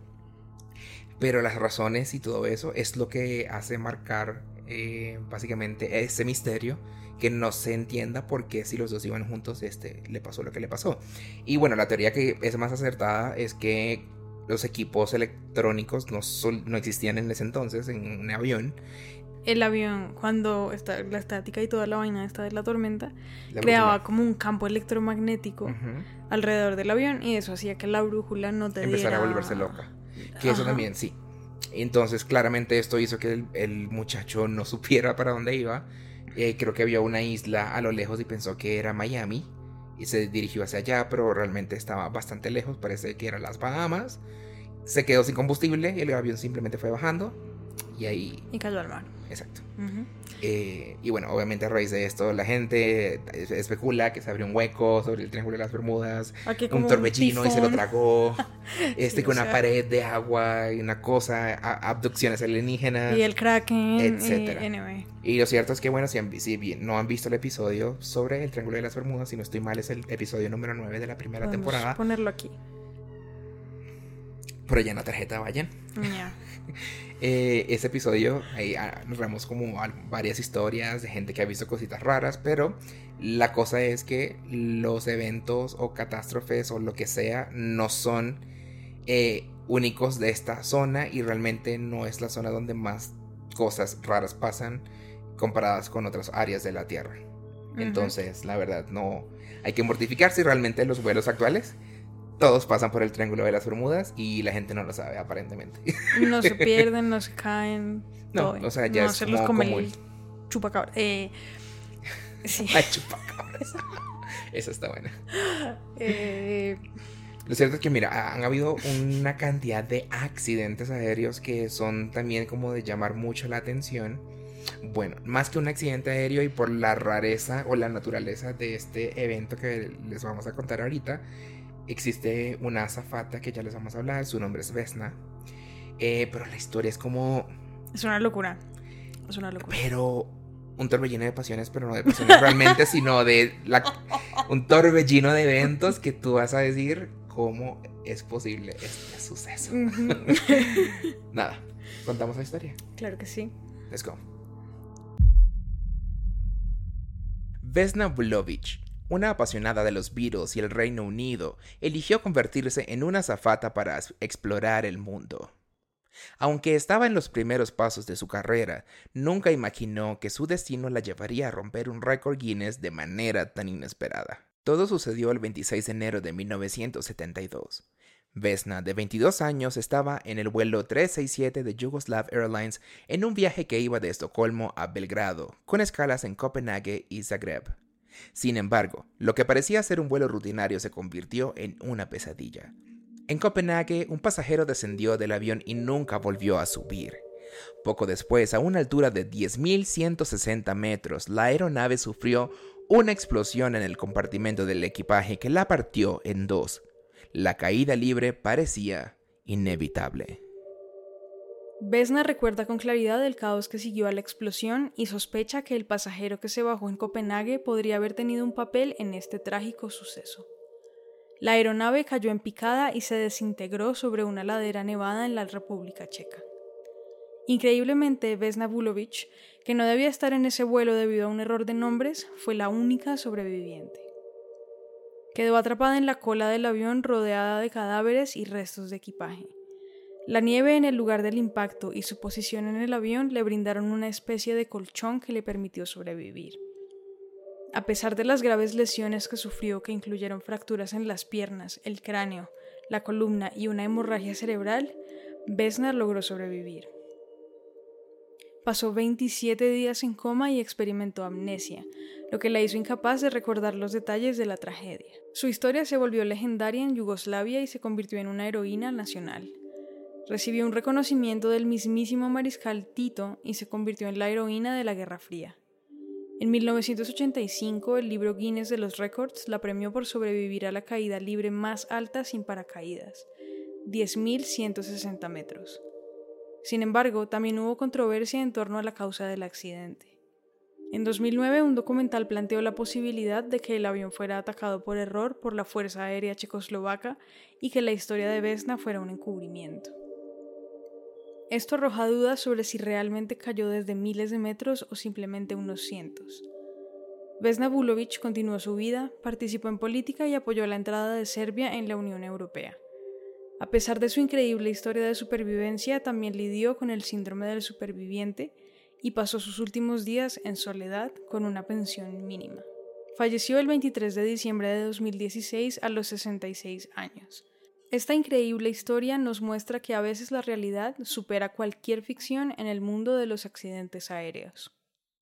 Pero las razones y todo eso es lo que hace marcar eh, básicamente ese misterio, que no se entienda por qué si los dos iban juntos este, le pasó lo que le pasó. Y bueno, la teoría que es más acertada es que los equipos electrónicos no, sol, no existían en ese entonces en un avión. El avión, cuando está, la estática y toda la vaina esta de la tormenta, la creaba brújula. Como un campo electromagnético uh-huh. alrededor del avión, y eso hacía que la brújula no te empezara diera... a volverse loca. Que Ajá. eso también, sí. Entonces, claramente esto hizo que el, el muchacho no supiera para dónde iba. Eh, creo que vio una isla a lo lejos y pensó que era Miami y se dirigió hacia allá, pero realmente estaba bastante lejos, parece que eran las Bahamas. Se quedó sin combustible y el avión simplemente fue bajando y ahí... Y cayó al mar. Exacto. Uh-huh. Eh, y bueno, obviamente a raíz de esto la gente especula que se abrió un hueco sobre el Triángulo de las Bermudas, un torbellino un y se lo tragó, este sí, con una sea... pared de agua y una cosa, a, abducciones alienígenas y el Kraken, etcétera. Y, anyway. Y lo cierto es que bueno, si, han, si no han visto el episodio sobre el Triángulo de las Bermudas, si no estoy mal es el episodio número nueve de la primera Podemos temporada. Ponerlo aquí. Por allá en la tarjeta, vayan. Yeah. Eh, ese episodio ahí narramos como varias historias de gente que ha visto cositas raras, pero la cosa es que los eventos o catástrofes o lo que sea no son eh, únicos de esta zona y realmente no es la zona donde más cosas raras pasan comparadas con otras áreas de la Tierra. Uh-huh. Entonces, la verdad, no hay que mortificarse y realmente los vuelos actuales todos pasan por el Triángulo de las Bermudas y la gente no lo sabe, aparentemente. No se pierden, no se caen. No, o sea, ya no es se como... los come como el chupacabra. Eh, sí. Ay, chupacabras. Esa está buena. Eh... Lo cierto es que, mira, han habido una cantidad de accidentes aéreos que son también como de llamar mucho la atención. Bueno, más que un accidente aéreo y por la rareza o la naturaleza de este evento que les vamos a contar ahorita, existe una azafata que ya les vamos a hablar, su nombre es Vesna, eh, pero la historia es como... Es una locura, es una locura. Pero un torbellino de pasiones, pero no de pasiones realmente, sino de la... un torbellino de eventos que tú vas a decir cómo es posible este suceso. Uh-huh. Nada, ¿contamos la historia? Claro que sí. Let's go. Vesna Vulović, una apasionada de los Beatles y el Reino Unido, eligió convertirse en una azafata para explorar el mundo. Aunque estaba en los primeros pasos de su carrera, nunca imaginó que su destino la llevaría a romper un récord Guinness de manera tan inesperada. Todo sucedió el veintiséis de enero de mil novecientos setenta y dos. Vesna, de veintidós años, estaba en el vuelo trescientos sesenta y siete de Yugoslav Airlines en un viaje que iba de Estocolmo a Belgrado, con escalas en Copenhague y Zagreb. Sin embargo, lo que parecía ser un vuelo rutinario se convirtió en una pesadilla. En Copenhague, un pasajero descendió del avión y nunca volvió a subir. Poco después, a una altura de diez mil ciento sesenta metros, la aeronave sufrió una explosión en el compartimento del equipaje que la partió en dos. La caída libre parecía inevitable. Vesna recuerda con claridad el caos que siguió a la explosión y sospecha que el pasajero que se bajó en Copenhague podría haber tenido un papel en este trágico suceso. La aeronave cayó en picada y se desintegró sobre una ladera nevada en la República Checa. Increíblemente, Vesna Vulović, que no debía estar en ese vuelo debido a un error de nombres, fue la única sobreviviente. Quedó atrapada en la cola del avión rodeada de cadáveres y restos de equipaje. La nieve en el lugar del impacto y su posición en el avión le brindaron una especie de colchón que le permitió sobrevivir. A pesar de las graves lesiones que sufrió, que incluyeron fracturas en las piernas, el cráneo, la columna y una hemorragia cerebral, Vesna logró sobrevivir. Pasó veintisiete días en coma y experimentó amnesia, lo que la hizo incapaz de recordar los detalles de la tragedia. Su historia se volvió legendaria en Yugoslavia y se convirtió en una heroína nacional. Recibió un reconocimiento del mismísimo mariscal Tito y se convirtió en la heroína de la Guerra Fría. En mil novecientos ochenta y cinco, el libro Guinness de los Récords la premió por sobrevivir a la caída libre más alta sin paracaídas, diez mil ciento sesenta metros. Sin embargo, también hubo controversia en torno a la causa del accidente. En dos mil nueve, un documental planteó la posibilidad de que el avión fuera atacado por error por la Fuerza Aérea Checoslovaca y que la historia de Vesna fuera un encubrimiento. Esto arroja dudas sobre si realmente cayó desde miles de metros o simplemente unos cientos. Vesna Vulović continuó su vida, participó en política y apoyó la entrada de Serbia en la Unión Europea. A pesar de su increíble historia de supervivencia, también lidió con el síndrome del superviviente y pasó sus últimos días en soledad con una pensión mínima. Falleció el veintitrés de diciembre de dos mil dieciséis a los sesenta y seis años. Esta increíble historia nos muestra que a veces la realidad supera cualquier ficción en el mundo de los accidentes aéreos.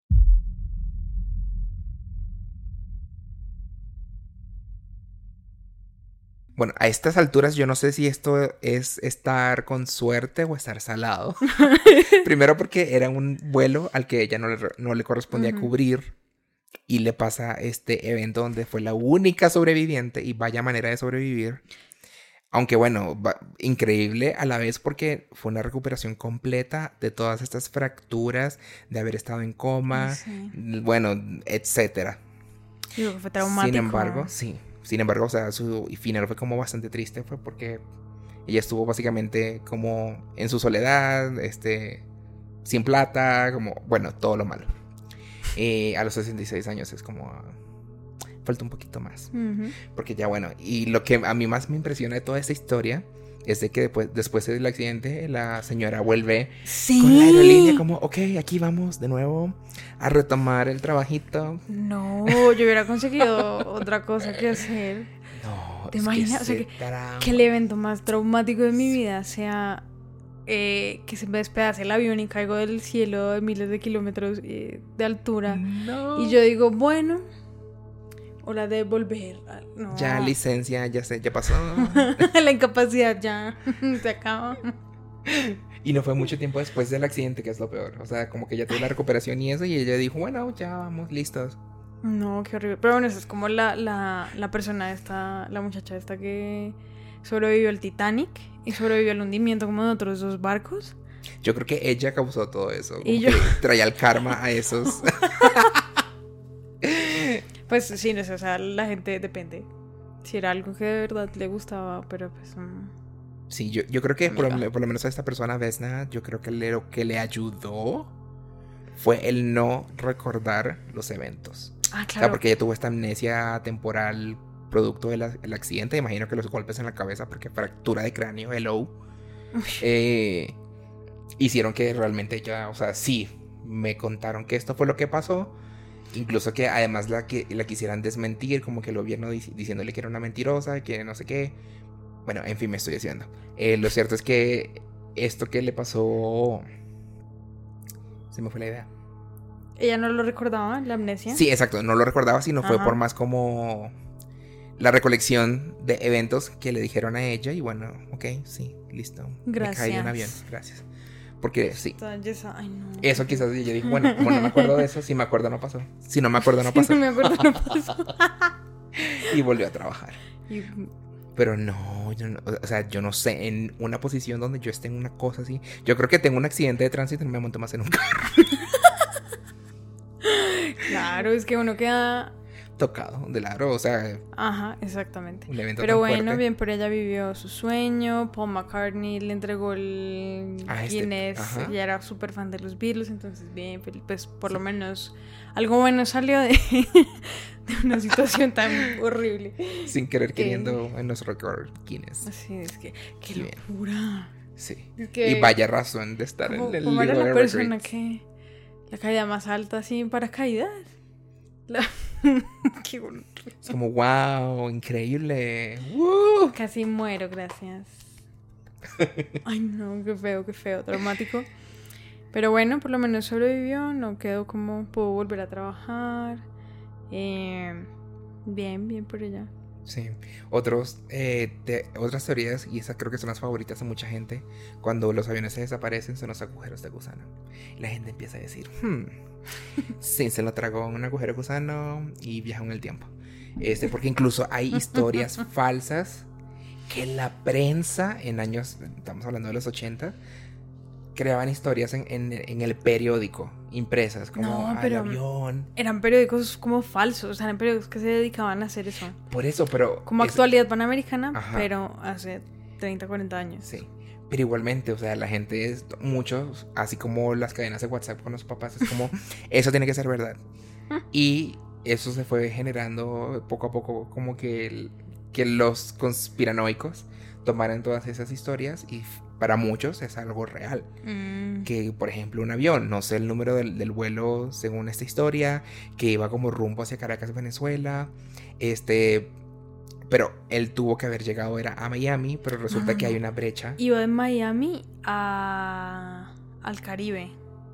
Bueno, a estas alturas yo no sé si esto es estar con suerte o estar salado. Primero porque era un vuelo al que ella no le, no le correspondía uh-huh. cubrir y le pasa este evento donde fue la única sobreviviente y vaya manera de sobrevivir. Aunque bueno, va, increíble a la vez porque fue una recuperación completa de todas estas fracturas, de haber estado en coma, sí. bueno, etcétera. Digo que fue traumático. Sin embargo, sí. Sin embargo, o sea, su final fue como bastante triste, fue porque ella estuvo básicamente como en su soledad, este, sin plata, como, bueno, todo lo malo. Eh, a los sesenta y seis años es como... falta un poquito más. Uh-huh. Porque ya bueno, y lo que a mí más me impresiona de toda esta historia es de que después, después del accidente la señora vuelve ¿Sí? con la aerolínea como, ok, aquí vamos de nuevo a retomar el trabajito. No, yo hubiera conseguido otra cosa que hacer. No, ¿te es imaginas? que, o sea, que, que el evento más traumático de mi vida sea eh, que se me despedace el avión y caigo del cielo de miles de kilómetros eh, de altura. No. Y yo digo, bueno... hora de volver. No. Ya licencia, ya sé, ya pasó. La incapacidad ya se acaba. Y no fue mucho tiempo después del accidente, que es lo peor. O sea, como que ya tuvo la recuperación y eso, y ella dijo, bueno, ya vamos, listos. No, qué horrible. Pero bueno, esa es como la, la, la persona esta, la muchacha esta que sobrevivió al Titanic y sobrevivió al hundimiento como de otros dos barcos. Yo creo que ella causó todo eso. Como y yo... que traía el karma a esos. Pues sí, no sé, o sea, la gente depende. Si era algo que de verdad le gustaba, pero pues... Um, sí, yo, yo creo que por, por lo menos a esta persona, Vesna, yo creo que le, lo que le ayudó fue el no recordar los eventos. Ah, claro. O sea, porque ella tuvo esta amnesia temporal producto del accidente. Imagino que los golpes en la cabeza, porque fractura de cráneo, hello, eh, hicieron que realmente ella, o sea, sí, me contaron que esto fue lo que pasó. Incluso que además la, que, la quisieran desmentir, como que el gobierno dic- diciéndole que era una mentirosa, que no sé qué. Bueno, en fin, me estoy diciendo. Eh, lo cierto es que esto que le pasó... Se me fue la idea. ¿Ella no lo recordaba, la amnesia? Sí, exacto, no lo recordaba, sino fue Ajá. por más como la recolección de eventos que le dijeron a ella. Y bueno, ok, sí, listo. Gracias. Me caí de un avión, gracias. Porque sí. Ay, no. Eso quizás ella dijo, bueno, como no me acuerdo de eso, si me acuerdo no pasó. Si no me acuerdo no pasó. Si no me acuerdo no pasó. Y volvió a trabajar. Y... Pero no, yo no, o sea, yo no sé, en una posición donde yo esté en una cosa así. Yo creo que tengo un accidente de tránsito y no me monto más en un carro. Claro, es que uno queda... tocado del aro, o sea... Ajá, exactamente. Un evento Pero tan bueno, fuerte. bien, por ella vivió su sueño. Paul McCartney le entregó el Ah, este, Guinness. ajá. Ella era súper fan de los Beatles, entonces bien, pues por lo menos algo bueno salió de, de una situación tan horrible. Sin querer Que- queriendo en los récords Guinness. Así es que, qué Qué bien. locura. Sí. Es que- Y vaya razón de estar ¿Cómo, en el cómo era libro la de persona records. que la caída más alta así en paracaídas? La... Qué bueno. Es como, wow, increíble. ¡Woo! Casi muero, gracias. Ay, no, qué feo, qué feo, traumático. Pero bueno, por lo menos sobrevivió, no quedó como, pudo volver a trabajar. Eh, bien, bien por ella. Sí. Otros, eh, te- otras teorías, y esas creo que son las favoritas de mucha gente, cuando los aviones se desaparecen son los agujeros de gusano. Y la gente empieza a decir, hmm, sí, se lo tragó un agujero de gusano y viajó en el tiempo. Este, porque incluso hay historias falsas que la prensa en años, estamos hablando de los ochenta, creaban historias en, en, en el periódico, impresas, como No, al pero- avión. Eran periódicos como falsos, o sea, eran periódicos que se dedicaban a hacer eso. Por eso, pero... Como es- actualidad panamericana, Ajá. pero hace treinta, cuarenta años. Sí, pero igualmente, o sea, la gente es, muchos, así como las cadenas de WhatsApp con los papás, es como, eso tiene que ser verdad. Y eso se fue generando poco a poco, como que, el- que los conspiranoicos tomaran todas esas historias y f- para muchos es algo real. Mm. Que, por ejemplo, un avión, no sé el número del, del vuelo según esta historia, que iba como rumbo hacia Caracas, Venezuela, este... Pero él tuvo que haber llegado era a Miami, pero resulta No, que no, hay no. una brecha. Iba de Miami a... al Caribe.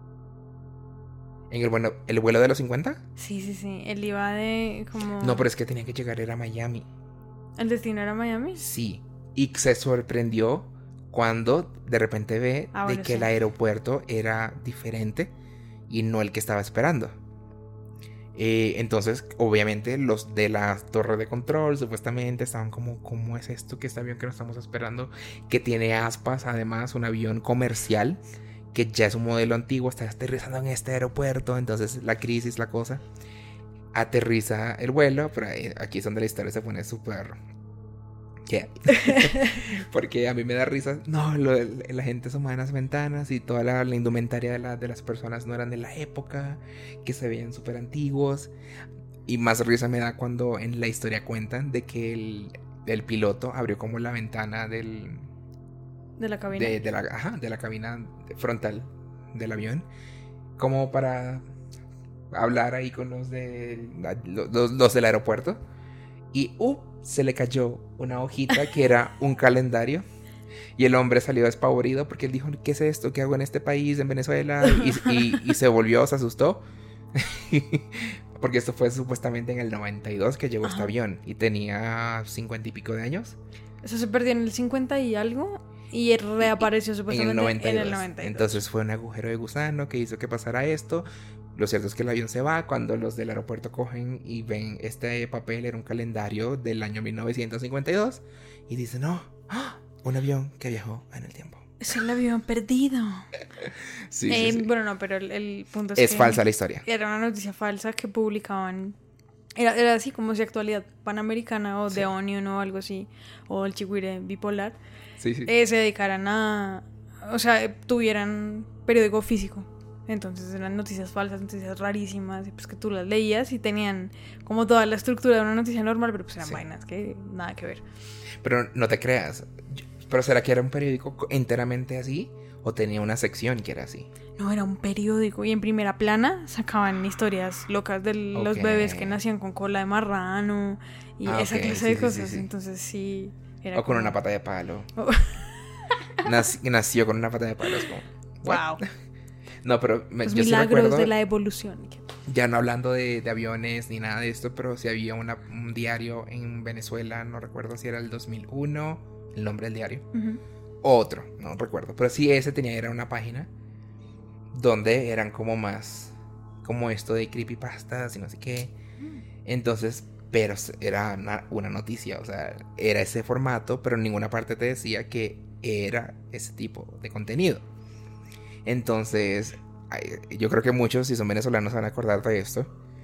En el, bueno, ¿el vuelo de los cincuenta? Sí, sí, sí. Él iba de como... No, pero es que tenía que llegar era a Miami. ¿El destino era Miami? Sí. Y se sorprendió cuando de repente ve Ah, de bueno, que sí. el aeropuerto era diferente y no el que estaba esperando. Eh, entonces, obviamente, los de la torre de control supuestamente estaban como, ¿cómo es esto? Que este avión que no estamos esperando, que tiene aspas, además, un avión comercial, que ya es un modelo antiguo, está aterrizando en este aeropuerto. Entonces, la crisis, la cosa, aterriza el vuelo, pero ahí- aquí es donde la historia se pone súper... ¿Qué? Porque a mí me da risa. No, lo de la gente asomada en las ventanas y toda la, la indumentaria de, la- de las personas no eran de la época, que se veían súper antiguos. Y más risa me da cuando en la historia cuentan de que el, el piloto abrió como la ventana del, De la cabina. de, de la, ajá, de la cabina frontal del avión, como para hablar ahí con los, de, los, los del aeropuerto. Y uh, se le cayó una hojita que era un calendario. Y el hombre salió despavorido porque él dijo, ¿qué es esto? ¿Qué hago en este país, en Venezuela? Y, y, y se volvió, se asustó. Porque esto fue supuestamente en el noventa y dos que llegó este Ajá. avión. Y tenía cincuenta y pico de años. Eso se perdió en el cincuenta y algo. Y reapareció En supuestamente el noventa y dos. en el noventa y dos. Entonces fue un agujero de gusano que hizo que pasara esto. Lo cierto es que el avión se va. Cuando los del aeropuerto cogen y ven este papel, era un calendario del año mil novecientos cincuenta y dos. Y dicen, no, ¡ah! Un avión que viajó en el tiempo. Es el avión perdido. Sí, Eh, sí, sí. Bueno, no, pero el, el punto es, Es que falsa la historia. era una noticia falsa que publicaban. Era, era así como si Actualidad Panamericana o Sí. The Onion o algo así, o el Chigüire Bipolar, Sí, sí. eh, se dedicaran a, o sea, eh, tuvieran periódico físico. Entonces eran noticias falsas, noticias rarísimas, y pues que tú las leías y tenían como toda la estructura de una noticia normal, pero pues eran Sí. vainas que nada que ver. Pero no te creas. Yo- ¿Pero será que era un periódico co- enteramente así? ¿O tenía una sección que era así? No, era un periódico y en primera plana sacaban historias locas de los Ok. bebés que nacían con cola de marrano y Ah, esa ok, clase sí, de sí, cosas. sí, sí. Entonces sí. Era O con como- una pata de palo. Oh. Nac- nació con una pata de palo. Es como, ¿what? Wow. No, pero me- Los yo sí milagros recuerdo, de la evolución. ya no hablando de, de aviones ni nada de esto, pero sí había una- un diario en Venezuela, no recuerdo si era el dos mil uno, el nombre del diario. Ujú. Otro, no recuerdo, pero sí ese tenía, era una página donde eran como más, como esto de creepypastas y no sé qué. Entonces, pero era una, una noticia, o sea, era ese formato, pero en ninguna parte te decía que era ese tipo de contenido. Entonces, ay, yo creo que muchos, si son venezolanos, se van a acordar de esto.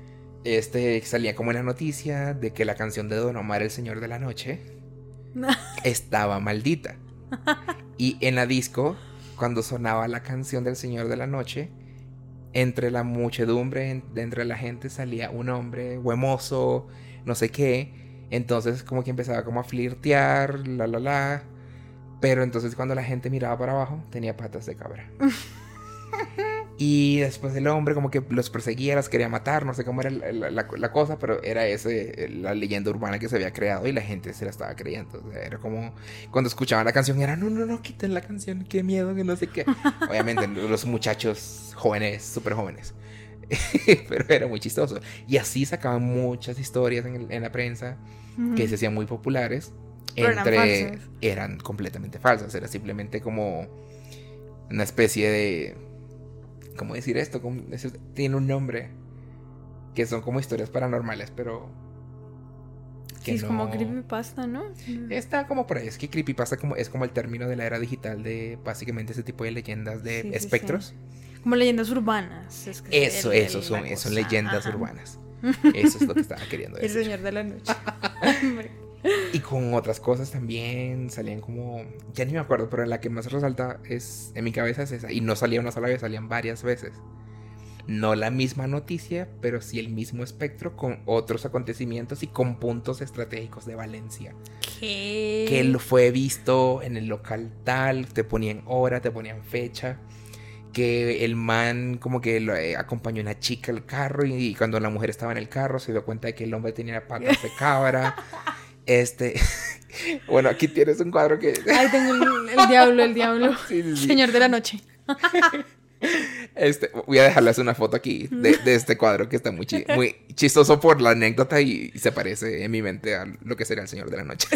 este salía como en la noticia de que la canción de Don Omar, El Señor de la Noche, estaba maldita. Y en la disco, cuando sonaba la canción del Señor de la Noche, entre la muchedumbre, en- de entre la gente salía un hombre huemoso, no sé qué. Entonces como que empezaba como a flirtear, la la la. Pero entonces cuando la gente miraba para abajo, tenía patas de cabra. Y después el hombre como que los perseguía, los quería matar, no sé cómo era la, la- la- la cosa, pero era ese, la leyenda urbana que se había creado y la gente se la estaba creyendo. O sea, era como cuando escuchaban la canción, era no, no, no, quiten la canción, qué miedo, que no sé qué. Obviamente los muchachos jóvenes, súper jóvenes. Pero era muy chistoso. Y así sacaban muchas historias en, el- en la prensa que se hacían muy populares. Pero eran Entre falsas. eran completamente falsas. Era simplemente como una especie de... ¿Cómo decir esto? Como- eso tiene un nombre. Que son como historias paranormales, pero... Sí, es como creepypasta, ¿no? Está como por ahí. Es que creepypasta como, es como el término de la era digital de básicamente ese tipo de leyendas de Sí, sí, espectros. sí. Como leyendas urbanas. Es que es Eso, el- eso, el- son, la eso son cosa. leyendas Ajá. urbanas. Eso es lo que estaba queriendo El decir. Señor de la Noche. Hombre. Y con otras cosas también salían como... Ya ni me acuerdo, pero la que más resalta es en mi cabeza es esa. Y no salía una sola vez, salían varias veces. No la misma noticia, pero sí el mismo espectro con otros acontecimientos y con puntos estratégicos de Valencia. ¿Qué? Que lo fue visto en el local tal, te ponían hora, te ponían fecha. Que el man como que lo, eh, acompañó a una chica al carro y, y cuando la mujer estaba en el carro se dio cuenta de que el hombre tenía patas de cabra. Este... Bueno, aquí tienes un cuadro que... Ay, tengo el, el diablo, el diablo. Sí, sí, sí. Señor de la Noche. Este, voy a dejarles una foto aquí de, de este cuadro que está muy, chi- muy chistoso por la anécdota y, y se parece en mi mente a lo que sería el Señor de la Noche.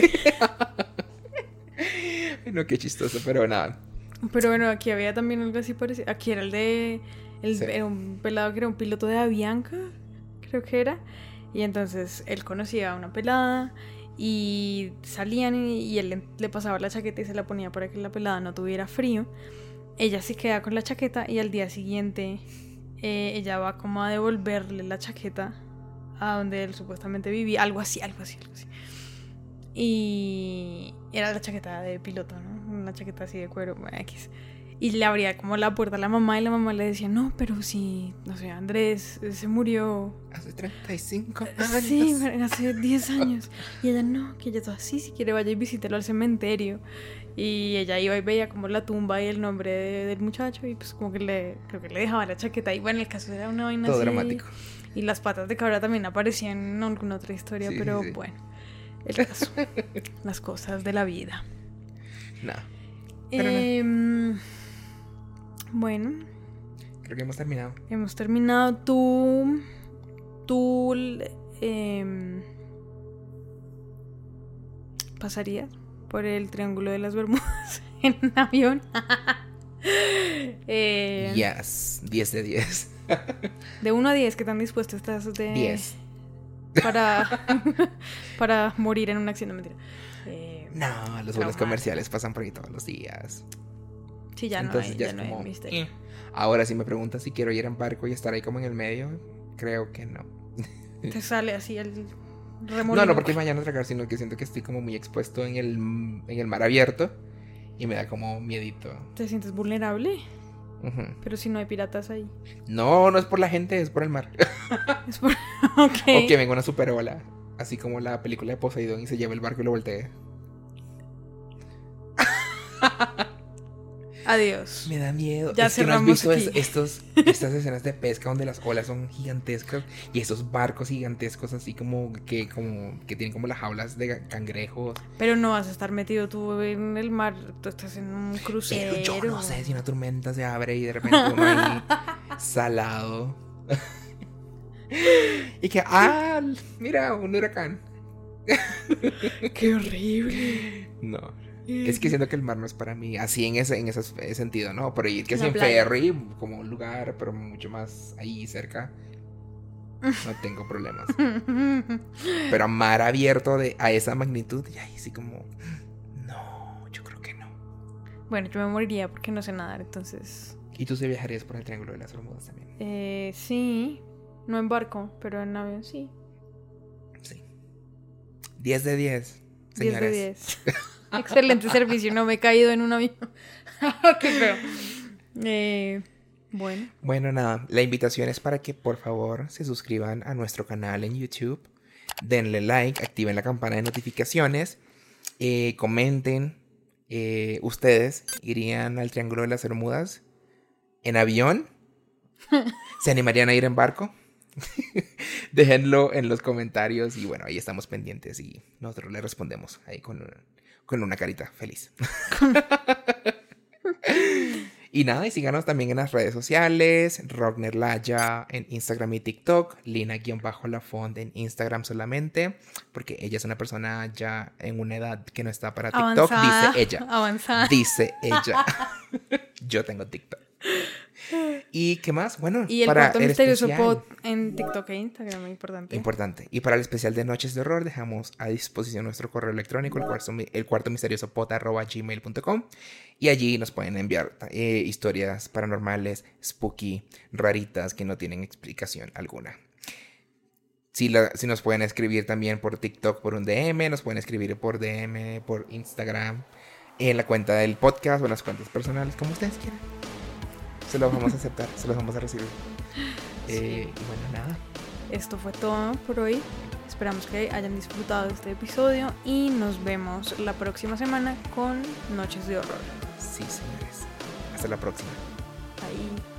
No, qué chistoso, pero nada. Pero bueno, aquí había también algo así parecido. Aquí era el de... El, Sí. Era un pelado que era un piloto de Avianca, creo que era. Y entonces él conocía a una pelada y salían y, y él le, le pasaba la chaqueta y se la ponía para que la pelada no tuviera frío. Ella se queda con la chaqueta y al día siguiente eh, ella va como a devolverle la chaqueta a donde él supuestamente vivía. Algo así, algo así, algo así. Y era la chaqueta de piloto, ¿no? Una chaqueta así de cuero, bueno, X. Y le abría como la puerta a la mamá y la mamá le decía, no, pero si, no sé, Andrés se murió. Hace treinta y cinco años. Sí, hace diez años. Y ella, no, que ella todo así, si quiere vaya y visítelo al cementerio. Y ella iba y veía como la tumba y el nombre de- del muchacho y pues como que le, creo que le dejaba la chaqueta. Y bueno, el caso era una vaina Todo así. dramático. Y las patas de cabra también aparecían en alguna otra historia, Sí, pero sí, sí. bueno, el caso. Las cosas de la vida. No, pero no. Em, Bueno, Creo que hemos terminado. hemos terminado. Tú, tú em, pasarías por el Triángulo de las Bermudas en un avión. Eh, Yes, diez de diez. De uno a diez, ¿qué tan dispuesto estás de diez. para para morir en un accidente? Mentira. Eh, No, los vuelos Traumático. comerciales pasan por ahí todos los días. sí, ya Entonces no hay, ya ya es no hay como... misterio. eh. Ahora si me preguntas si quiero ir en barco y estar ahí como en el medio, creo que no. Te sale así el remolino. No, no porque me vayan a atracar, sino que siento que estoy como muy expuesto en el, en el mar abierto y me da como miedito. Te sientes vulnerable, Ujú. pero si no hay piratas ahí. No, no es por la gente, es por el mar. Es por... Ok. O que venga una super ola, así como la película de Poseidón y se lleva el barco y lo voltea. Adiós. Me da miedo. Ya es que no has cerramos visto aquí. es- estos, estas escenas de pesca donde las olas son gigantescas y esos barcos gigantescos así como que como que tienen como las jaulas de cangrejos. Pero no vas a estar metido tú en el mar. Tú estás en un crucero. Pero yo no sé si una tormenta se abre y de repente uno ahí salado. Y que, ah, mira, un huracán. Qué horrible. No. Es que siento que el mar no es para mí, así en ese, en ese sentido, ¿no? Pero ir que Una sea en playa. ferry, como un lugar, pero mucho más ahí cerca, no tengo problemas. Pero a mar abierto de, a esa magnitud, y ahí sí como, no, yo creo que no. Bueno, yo me moriría porque no sé nadar, entonces... ¿Y tú sí viajarías por el Triángulo de las Bermudas también? Eh, sí, No en barco, pero en avión sí. Sí. diez de diez, señores. diez de diez. Excelente servicio, no me he caído en un avión. Qué feo. Eh, bueno. Bueno, nada, la invitación es para que por favor se suscriban a nuestro canal en YouTube, denle like, activen la campana de notificaciones, eh, comenten. Eh, ¿Ustedes irían al Triángulo de las Bermudas en avión? ¿Se animarían a ir en barco? Déjenlo en los comentarios y bueno, ahí estamos pendientes y nosotros le respondemos ahí con, con una carita feliz. Y nada, y síganos también en las redes sociales, Rogner Laya en Instagram y TikTok, Lina-Lafont en Instagram solamente, porque ella es una persona ya en una edad que no está para TikTok, Avanzada, dice ella. avanzada. Dice ella. Yo tengo TikTok. ¿Y qué más? Bueno, Y el para Cuarto el Misterioso especial, Pod en TikTok e Instagram, importante. importante. Y para el especial de Noches de Horror dejamos a disposición nuestro correo electrónico, el cuarto, el cuarto misterioso pod arroba gmail punto com, y allí nos pueden enviar eh, historias paranormales, spooky, raritas que no tienen explicación alguna. Si, la, si nos pueden escribir también por TikTok por un D M, nos pueden escribir por D M, por Instagram, en la cuenta del podcast o en las cuentas personales, como ustedes quieran. Se los vamos a aceptar, se los vamos a recibir. Sí. Eh, y bueno, nada. Esto fue todo por hoy. Esperamos que hayan disfrutado de este episodio y nos vemos la próxima semana con Noches de Horror. Sí, señores. Hasta la próxima. Bye.